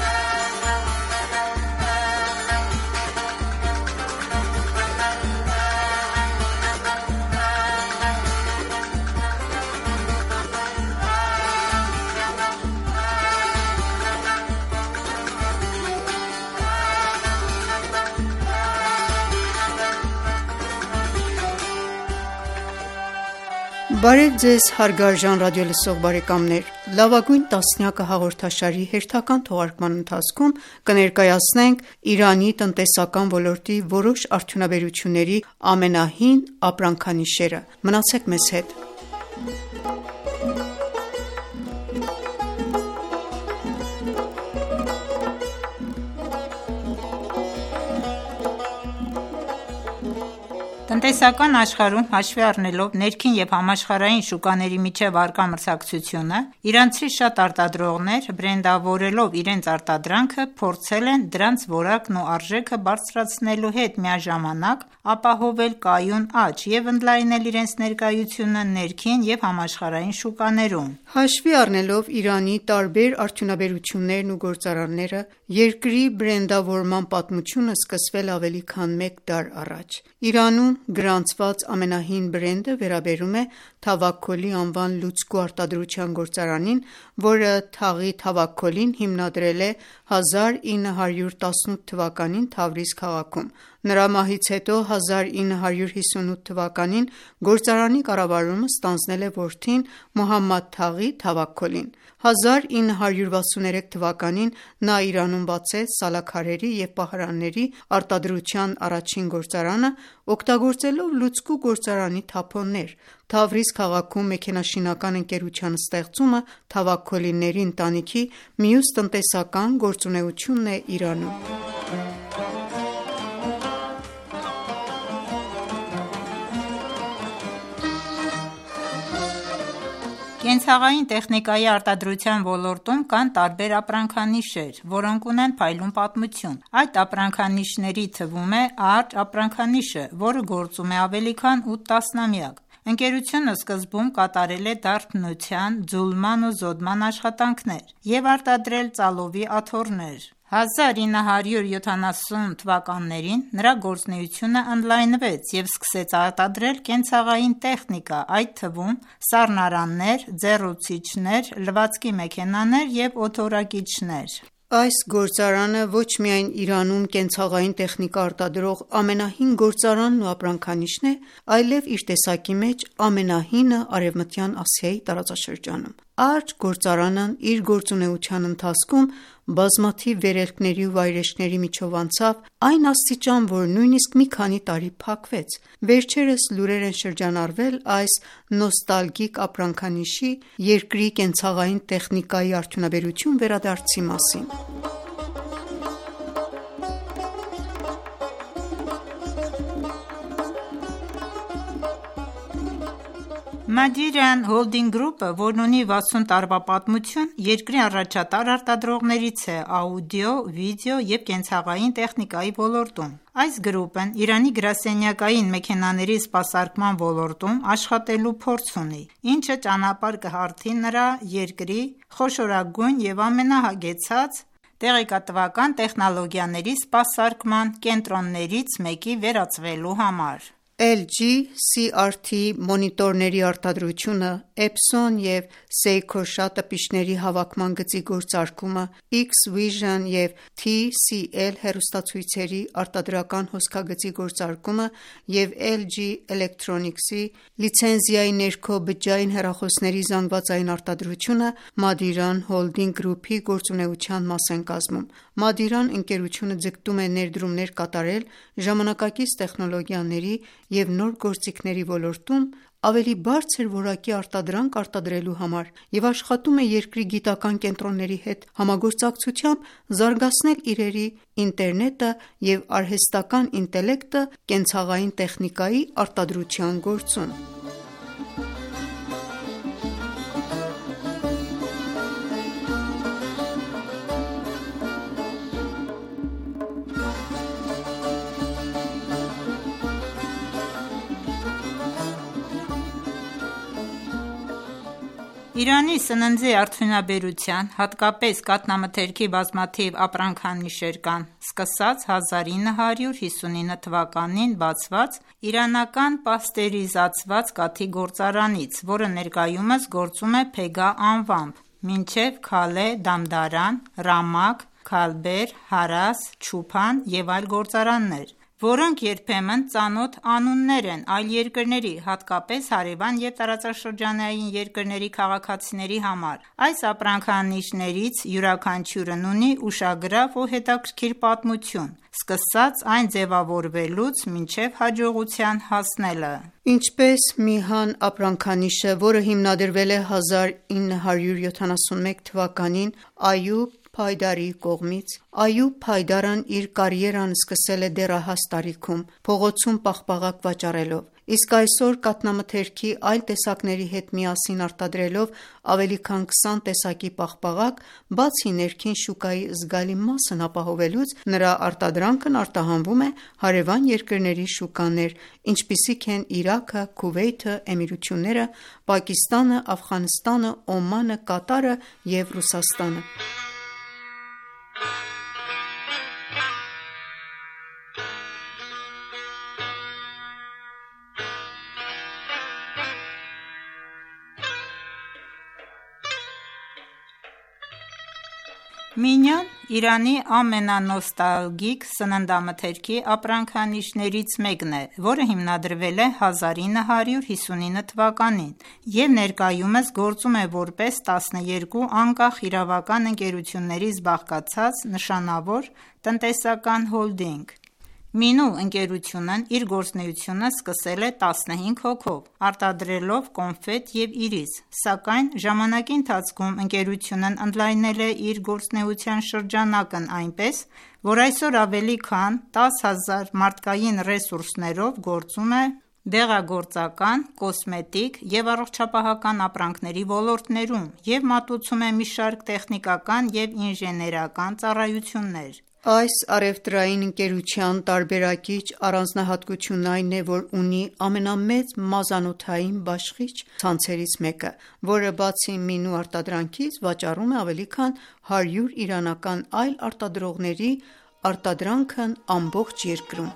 Բարև ձեզ հարգարժան ռադիոլսող բարեկամներ, լավագույն տասնյակը հաղորդաշարի հերթական թողարկման ընթացքում կներկայացնենք Իրանի տնտեսական ոլորտի որոշ արդյունաբերությունների ամենահին ապրանքանիշերը։ Մնացեք մեզ հետ։ Տնտեսական աշխարհում հաշվի առնելով ներքին և համաշխարհային շուկաների միջև առկա մրցակցությունը, իրանցի շատ արտադրողներ, բրենդավորելով իրենց արտադրանքը, փորձել են դրանց որակն ու արժեքը բարձրացնելու հետ միաժամանակ ապահովել կայուն աճ և ընդլայնել իրենց ներկայությունը ներքին և համաշխարհային շուկաներում։ Հաշվի առնելով Իրանի տարբեր արդյունաբերություններն ու գործարանները, երկրի բրենդավորման պատմությունը սկսվել ավելի քան 1 դար առաջ։ Իրանում գրանցված ամենահին բրենդը վերաբերում է Թավաքոլի անվան լուծկու արտադրության գործարանին, որը թաղի Թավաքոլին հիմնադրել է 1918 թվականին Թավրիզ քաղաքում։ Նրա մահից հետո 1958 թվականին գործարանի կառավարումը ստանձնել է որդին Մոհամմադ Թաղի Թավաքոլին։ 1963 թվականին նա Իրանում բացեց սալաքարերի և պահարանների արտադրության առաջին գործարանը, օգտագործելով լուծկու գործարանի թափոններ։ Թավրիզ քաղաքում մեքենաշինական ընկերության ստեղծումը Թավաքոլիների ընտանիքի մյուս տնտեսական գործունեությունն է Իրանում։ Կենցաղային տեխնիկայի արտադրության ոլորտում կան տարբեր ապրանքանիշեր, որոնք ունեն փայլուն պատմություն։ Այդ ապրանքանիշների թվում է Արջը ապրանքանիշը, որը գործում է ավելի քան 8 տասնամյակ։ Ընկերությունը սկզբում կատարել է դարբնության, ձուլման ու զոդման աշխատանքներ և արտադրել ծալովի աթոռներ։ 1970 թվականներին նրա գործունեությունը ընդլայնվեց և սկսեց արտադրել կենցաղային տեխնիկա, այդ թվում սառնարաններ, ձեռոցիչներ, լվացքի մեքենաներ և օդորակիչներ։ Այս գործարանը ոչ միայն Իրանում կենցաղային տեխնիկա արտադրող ամենահին գործարանն ու ապրանքանիշն է, այլև իր տեսակի մեջ ամենահինը Արևմտյան Ասիայի տարածաշրջանում։ Արջ գործարանն իր գործունեության ընթացքում բազմաթիվ վերելքների ու վայրէջքների միջով անցավ այն աստիճան, որ նույնիսկ մի քանի տարի փակվեց։ Վերջերս լուրեր են շրջանառվել այս նոստալգիկ ապրանքանիշի երկրի կենցաղային տեխնիկայի արդյունաբերություն վերադարձի մասին։ Madiran Holding Group-ը, որն ունի 60 տարվա պատմություն, երկրի առաջատար արտադրողներից է աուդիո, վիդեո և կենցաղային տեխնիկայի ոլորտում։ Այս գրուպն Իրանի գրասենյակային մեքենաների սպասարկման ոլորտում աշխատելու փորձ ունի, ինչը ճանապարհ կհարթի նրա երկրի խոշորագույն և ամենահագեցած տեղեկատվական տեխնոլոգիաների սպասարկման կենտրոններից մեկի վերածվելու համար։ LG CRT մոնիտորների արտադրությունը, Epson և Seiko շատտպիչների հավաքման գծի գործարկումը, X-Vision և TCL հեռուստացույցերի արտադրական հոսքագծի գործարկումը և LG Electronics-ի լիցենզիայի ներքո բջջային հեռախոսների զանգվածային արտադրությունը Madiran Holding Group-ի գործունեության մաս են կազմում։ Madiran ընկերությունը ձգտում է ներդրումներ կատարել ժամանակակից տեխնոլոգիաների և նոր գործիքների ոլորտում ավելի բարձր որակի արտադրանք արտադրելու համար և աշխատում է երկրի գիտական կենտրոնների հետ համագործակցությամբ զարգացնել իրերի ինտերնետը և արհեստական ինտելեկտը կենցաղային տեխնիկայի արտադրության գործում։ Իրանի սննդի արդյունաբերության, հատկապես կաթնամթերքի բազմաթիվ ապրանքանիշեր կան, սկսած 1959 թվականին բացված իրանական պաստերիզացված կաթի գործարանից, որը ներկայումս գործում է Փեգա անվամբ, մինչև Քալե Դամդարան, Ռամակ, Քալբեր, Հարաս, Չուփան և այլ գործարաններ, որոնք երբեմն ծանոթ անուններ են այլ երկրների, հատկապես հարևան և տարածաշրջանային երկրների քաղաքացիների համար։ Այս ապրանքանիշերից յուրաքանչյուրն ունի ուշագրավ ու հետաքրքիր պատմություն, սկսած այն ձևավորվելուց մինչև հաջողության հասնելը։ Ինչպես Միհան ապրանքանիշը, որը հիմնադրվել է 1971 թվականին Այուբ Փայդարի կողմից։ Այուբ Փայդարն իր կարիերան սկսել է դեռահաս տարիքում, փողոցում պաղպաղակ վաճառելով, իսկ այսօր կաթնամթերքի այլ տեսակների հետ միասին արտադրելով ավելի քան 20 տեսակի պաղպաղակ, բացի ներքին շուկայի զգալի մասն ապահովելուց, նրա արտադրանքն արտահանվում է հարևան երկրների շուկաներ, ինչպիսիք են Իրաքը, Քուվեյթը, Էմիրությունները, Պակիստանը, Աֆղանստանը, Օմանը, Կատարը և Ռուսաստանը։ Մինյան Իրանի ամենանոստալգիկ սննդամթերքի ապրանքանիշներից մեկն է, որը հիմնադրվել է 1959 թվականին և ներկայումս գործում է որպես 12 անկախ իրավական ընկերություններից բաղկացած նշանավոր տնտեսական հոլդինգ։ Մինու ընկերությունն իր գործունեությունը սկսել է 15 հոգով, արտադրելով կոնֆետ և իրիզ, սակայն ժամանակի ընթացքում ընկերությունն ընդլայնել է իր գործունեության շրջանակն այնպես, որ այսօր ավելի քան 10,000 մարդկային ռեսուրսներով գործում է դեղագործական, կոսմետիկ և առողջապահական ապրանքների ոլորտներում և մատուցում է մի շարք տեխնիկական և ինժեներական ծառայություններ։ Այս առևտրային ընկերության տարբերակիչ առանձնահատկությունն այն է, որ ունի ամենամեծ մազանոթային բաշխիչ ցանցերից մեկը, որը բացի մինու արտադրանքից, վաճառում է ավելի քան 100 իրանական այլ արտադրողների արտադրանքն ամբողջ երկրում։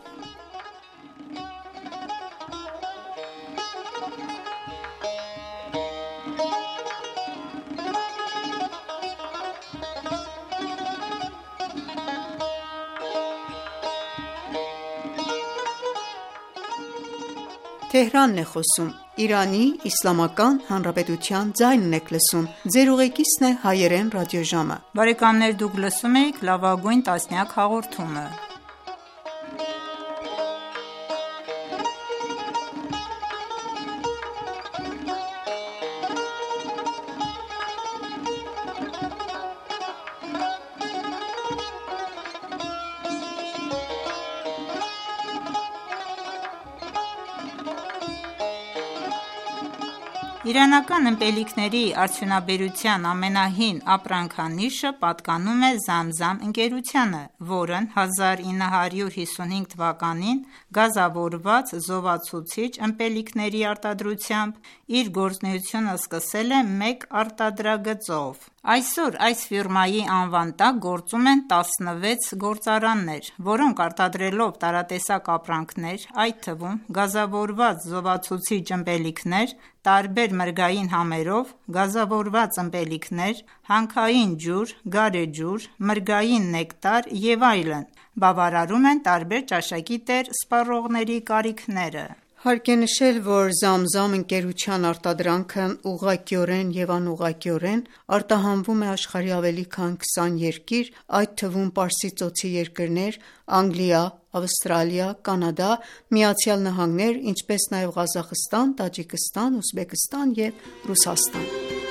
Իրանական ըմպելիքների արդյունաբերության ամենահին ապրանքանիշը պատկանում է Զամզամ ընկերությանը, որն 1955 թվականին գազավորված զովացուցիչ ըմպելիքների արտադրությամբ իր գործունեությունը սկսել է մեկ արտադրագծով։ Այսօր այս ֆիրմայի անվան տակ գործում են 16 գործարաններ, որոնք արտադրելով տարատեսակ ապրանքներ, այդ թվում գազավորված զովացուցիչ ըմպելիքներ, տարբեր մրգային համերով, գազավորված ըմպելիքներ, հանքային ջուր, գարեջուր, մրգային նեկտար և այլն, բավարարում են տարբեր ճաշակի տեր սպառողների կարիքները։ Հարկ է նշել, որ Զամզամ ընկերության արտադրանքն ուղղակիորեն և անուղղակիորեն արտահանվում է աշխարհի ավելի քան 20 երկիր, այդ թվում Պարսից ծոցի երկրներ՝ Անգլիա, Ավստրալիա, Կանադա, ԱՄՆ, ինչպես նաև Ղազախստան, Տաջիկստան, Ուզբեկստան և Ռուսաստան։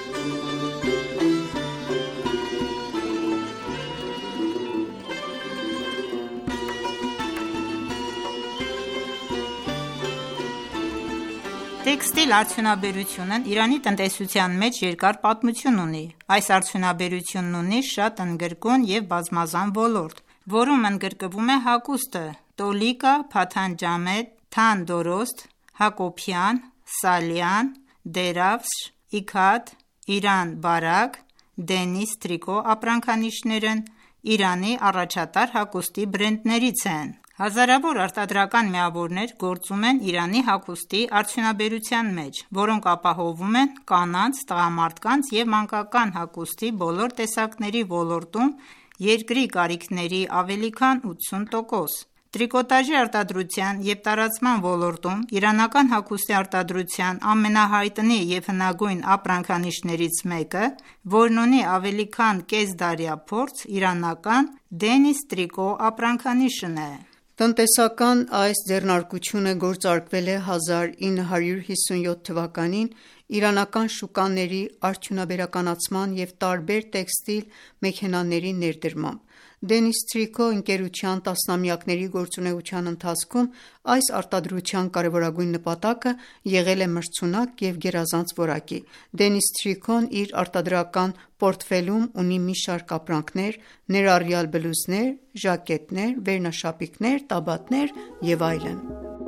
Տեքստիլ արդյունաբերությունն Իրանի տնտեսության մեջ երկար պատմություն ունի։ Այս արդյունաբերությունն ունի շատ ընդգրկուն և բազմազան ոլորտ, որում ընդգրկվում է հագուստը՝ տոլիկա, փաթանջամեդ, թան դորոստ, հակոբյան, սալյան, դերավշ, իքաթ, Իրան բարակ, դենիս տրիկո ապրանքանիշերն Իրանի առաջատար հագուստի բրենդներից են։ Հազարավոր արտադրական միավորներ գործում են Իրանի հագուստի արդյունաբերության մեջ, որոնք ապահովում են կանանց, տղամարդկանց և մանկական հագուստի բոլոր տեսակների ոլորտում երկրի կարիքների ավելի քան 80%։ Տրիկոտաժի արտադրության և տարածման ոլորտում իրանական հագուստի արտադրության ամենահայտնի և հնագույն ապրանքանիշներից մեկը, որն ունի ավելի քան կեսդարյա փորձ, իրանական Դենիս տրիկո ապրանքանիշն է։ Տնտեսական այս ձեռնարկությունը գործարկվել է 1957 թվականին իրանական շուկաների արդյունաբերականացման և տարբեր տեքստիլ մեքենաների ներդրմամբ։ Դենիս Տրիկո ընկերության տասնամյակների գործունեության ընթացքում այս արտադրության կարևորագույն նպատակը եղել է մրցունակ և գերազանց որակի։ Դենիս Տրիկոն իր արտադրական պորտֆելում ունի մի շարք ապրանքներ, ներառյալ բլուզներ, ժակետներ, վերնաշապիկներ, տաբատներ և այլն։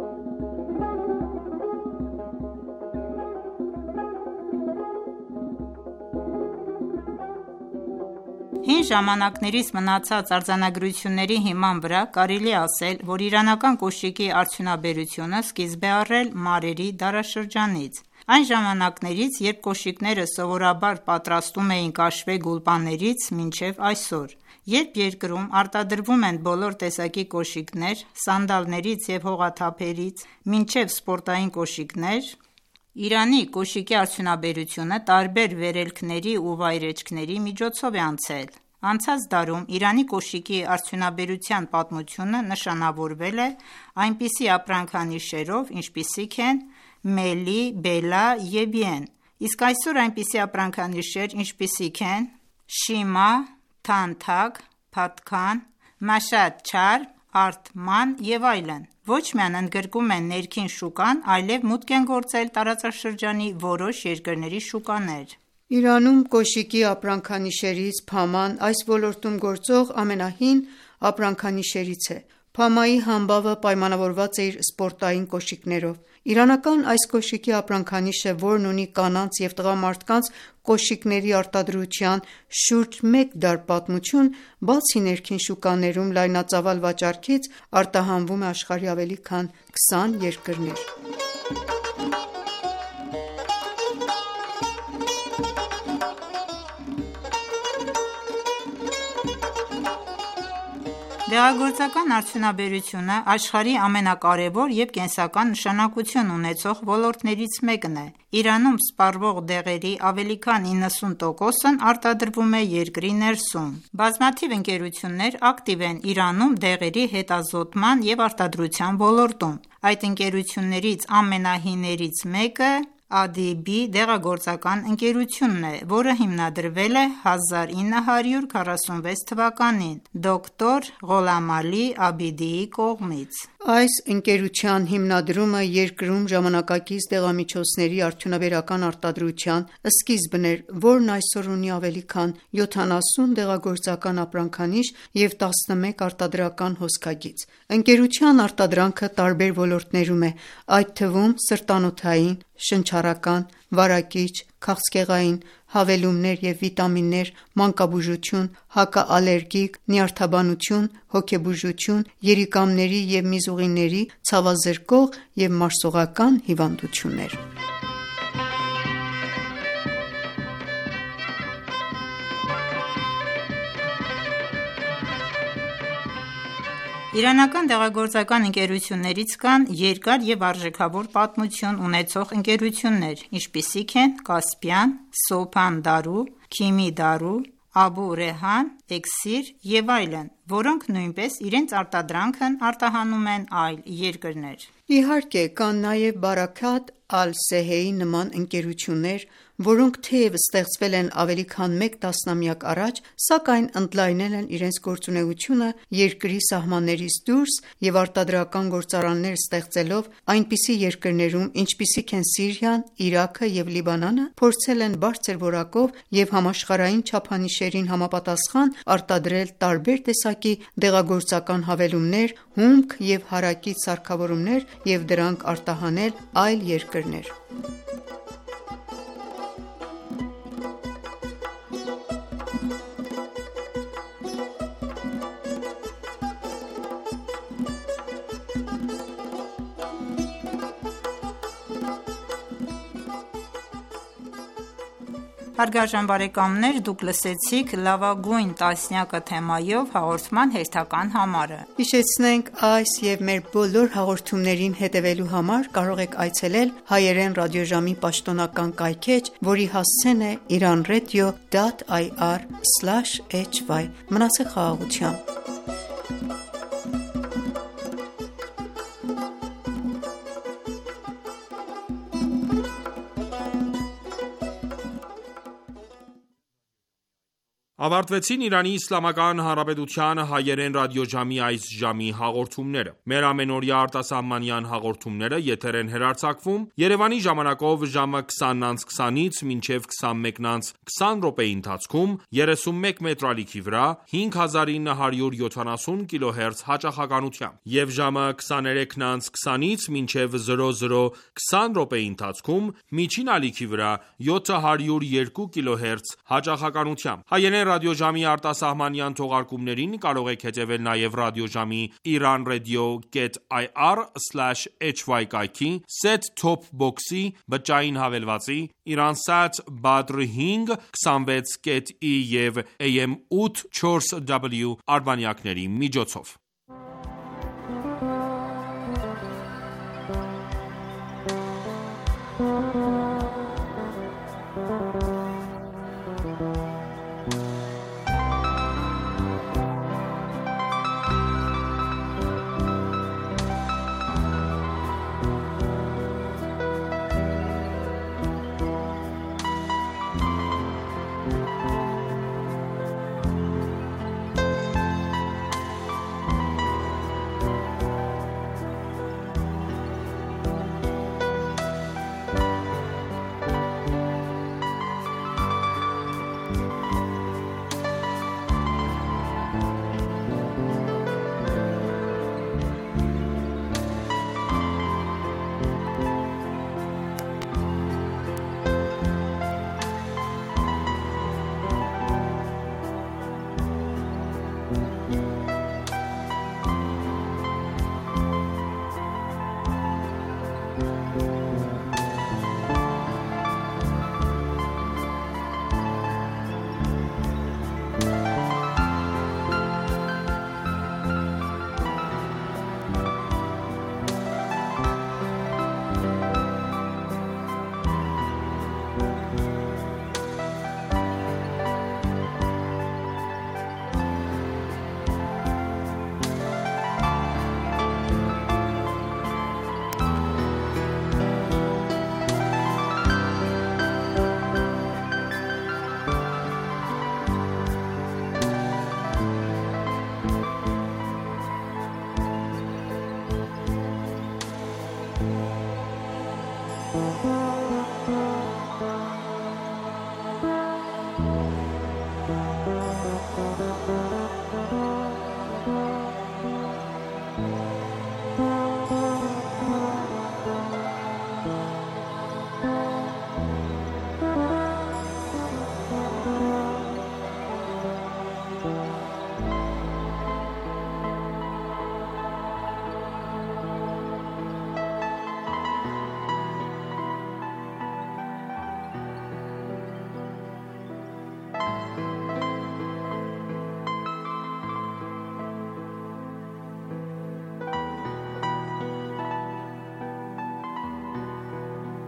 Հին ժամանակներից մնացած արձանագրությունների հիման վրա կարելի է ասել, որ իրանական կոշիկի արդյունաբերությունը սկիզբ է առել մարերի դարաշրջանից։ Այն ժամանակներից, երբ կոշիկները սովորաբար պատրաստում էին կաշվե գուլպաներից, մինչև այսօր։ Երբ երկրում արտադրվում են բոլոր տեսակի կոշիկներ՝ սանդալներից և հողաթափերից մինչև սպորտային կոշիկներ, Իրանի կոշիկի արդյունաբերությունը տարբեր վերելքների ու վայրէջքների միջոցով է անցել։ Անցած դարում Իրանի կոշիկի արդյունաբերության պատմությունը նշանավորվել է այնպիսի ապրանքանիշերով, ինչպիսիք են Մելի, Բելա և Վիեն, իսկ այսօր այնպիսի ապրանքանիշեր, ինչպիսիք են Շիմա, Թանթակ, Փաթքան, Մաշադ Չարմ, Արտման և այլն, ոչ միայն ընդգրկում են ներքին շուկան, այլև մուտք են գործել տարածաշրջանի որոշ երկրների շուկաներ։ Իրանում կոշիկի ապրանքանիշերից Փաման այս ոլորտում գործող ամենահին ապրանքանիշերից է։ Փամայի համբավը պայմանավորված է իր սպորտային կոշիկներով։ Իրանական այս կոշիկի ապրանքանիշը, որն ունի կանանց և տղամարդկանց կոշիկների արտադրության շուրջ մեկ դար պատմություն, բացի ներքին շուկաներում լայնածավալ վաճառքից, արտահանվում է աշխարհի ավելի քան 20 երկրներ։ Դեղագործական արդյունաբերությունը աշխարհի ամենակարևոր և կենսական նշանակություն ունեցող ոլորտներից մեկն է։ Իրանում սպառվող դեղերի ավելի քան 90%-ն արտադրվում է երկրի ներսում։ Բազմաթիվ ընկերություններ ակտիվ են Իրանում դեղերի հետազոտման և արտադրության ոլորտում։ Այդ ընկերություններից ամենահիններից մեկը Ադիբի դեղագործական ընկերությունն է, որը հիմնադրվել է 1946 թվականին դոկտոր Ղոլամ Ալի Աբիդիի կողմից։ Այս ընկերության հիմնադրումը երկրում ժամանակակից դեղամիջոցների արդյունաբերական արտադրության սկիզբն էր, որն այսօր ունի ավելի քան 70 դեղագործական ապրանքանիշ և 11 արտադրական հոսքագիծ։ Ընկերության արտադրանքը տարբեր ոլորտներում է, այդ թվում սրտանոթային, շնչառական, վարակիչ, քաղցկեղային, հավելումներ և վիտամիններ, մանկաբուժություն, հակաալերգիկ, նյարդաբանություն, հոգեբուժություն, երիկամների և միզուղիների, ցավազրկող և մարսողական հիվանդություններ։ Իրանական դեղագործական ընկերություններից կան երկար և արժեքավոր պատմություն ունեցող ընկերություններ, ինչպիսիք են Կասպիան, Սոփան Դարու, Քիմի Դարու, Աբու Ռեհան, Էքսիր և այլն, որոնք նույնպես իրենց արտադրանքն արտահանում են այլ երկրներ։ Իհարկե, կան նաև Բարաքաթ Ալ-Սեհեի նման ընկերություններ, որոնք թեև ստեղծվել են ավելի քան մեկ տասնամյակ առաջ, սակայն ընդլայնել են իրենց գործունեությունը երկրի սահմաններից դուրս և արտադրական գործարաններ ստեղծելով այնպիսի երկրներում, ինչպիսիք են Սիրիան, Իրաքը և Լիբանանը, փորձել են բարձր որակով և համաշխարհային չափանիշերին համապատասխան արտադրել տարբեր տեսակի դեղագործական հավելումներ, հումք և հարակից սարքավորումներ և դրանք արտահանել այլ երկրներ։ Հարգարժան բարեկամներ, դուք լսեցիք լավագույն տասնյակը թեմայով հաղորդման հերթական համարը։ Հիշեցնենք, այս և մեր բոլոր հաղորդումներին հետևելու համար կարող եք այցելել հայերեն ռադիոժամի պաշտոնական կայքէջ, որի հասցեն է iranradio.ir/hy։ Մնացեք խաղաղությամբ։ Ավարտվեցին Իրանի Իսլամական Հանրապետության հայերեն ռադիոժամի այս ժամի հաղորդումները։ Մեր ամենօրյա արտասահմանյան հաղորդումները եթեր են հեռարձակվում Երևանի ժամանակով ժամը 20:20-ից մինչև 21:20 րոպեի ընթացքում 31 մետրալիքի վրա 5970 kHz հաճախականությամբ և ժամը 23:20-ից մինչև 00:20 րոպեի ընթացքում միջին ալիքի վրա 702 kHz հաճախականությամբ։ Հայերեն ռադիոժամի արտասահմանյան թողարկումներին կարող եք հետևել նաև ռադիոժամի iranradio.ir/hy կայքի, set-top box-ի, բջջային հավելվածի, Iransat Badr 5, 26.E և AM 840W արբանյակների միջոցով։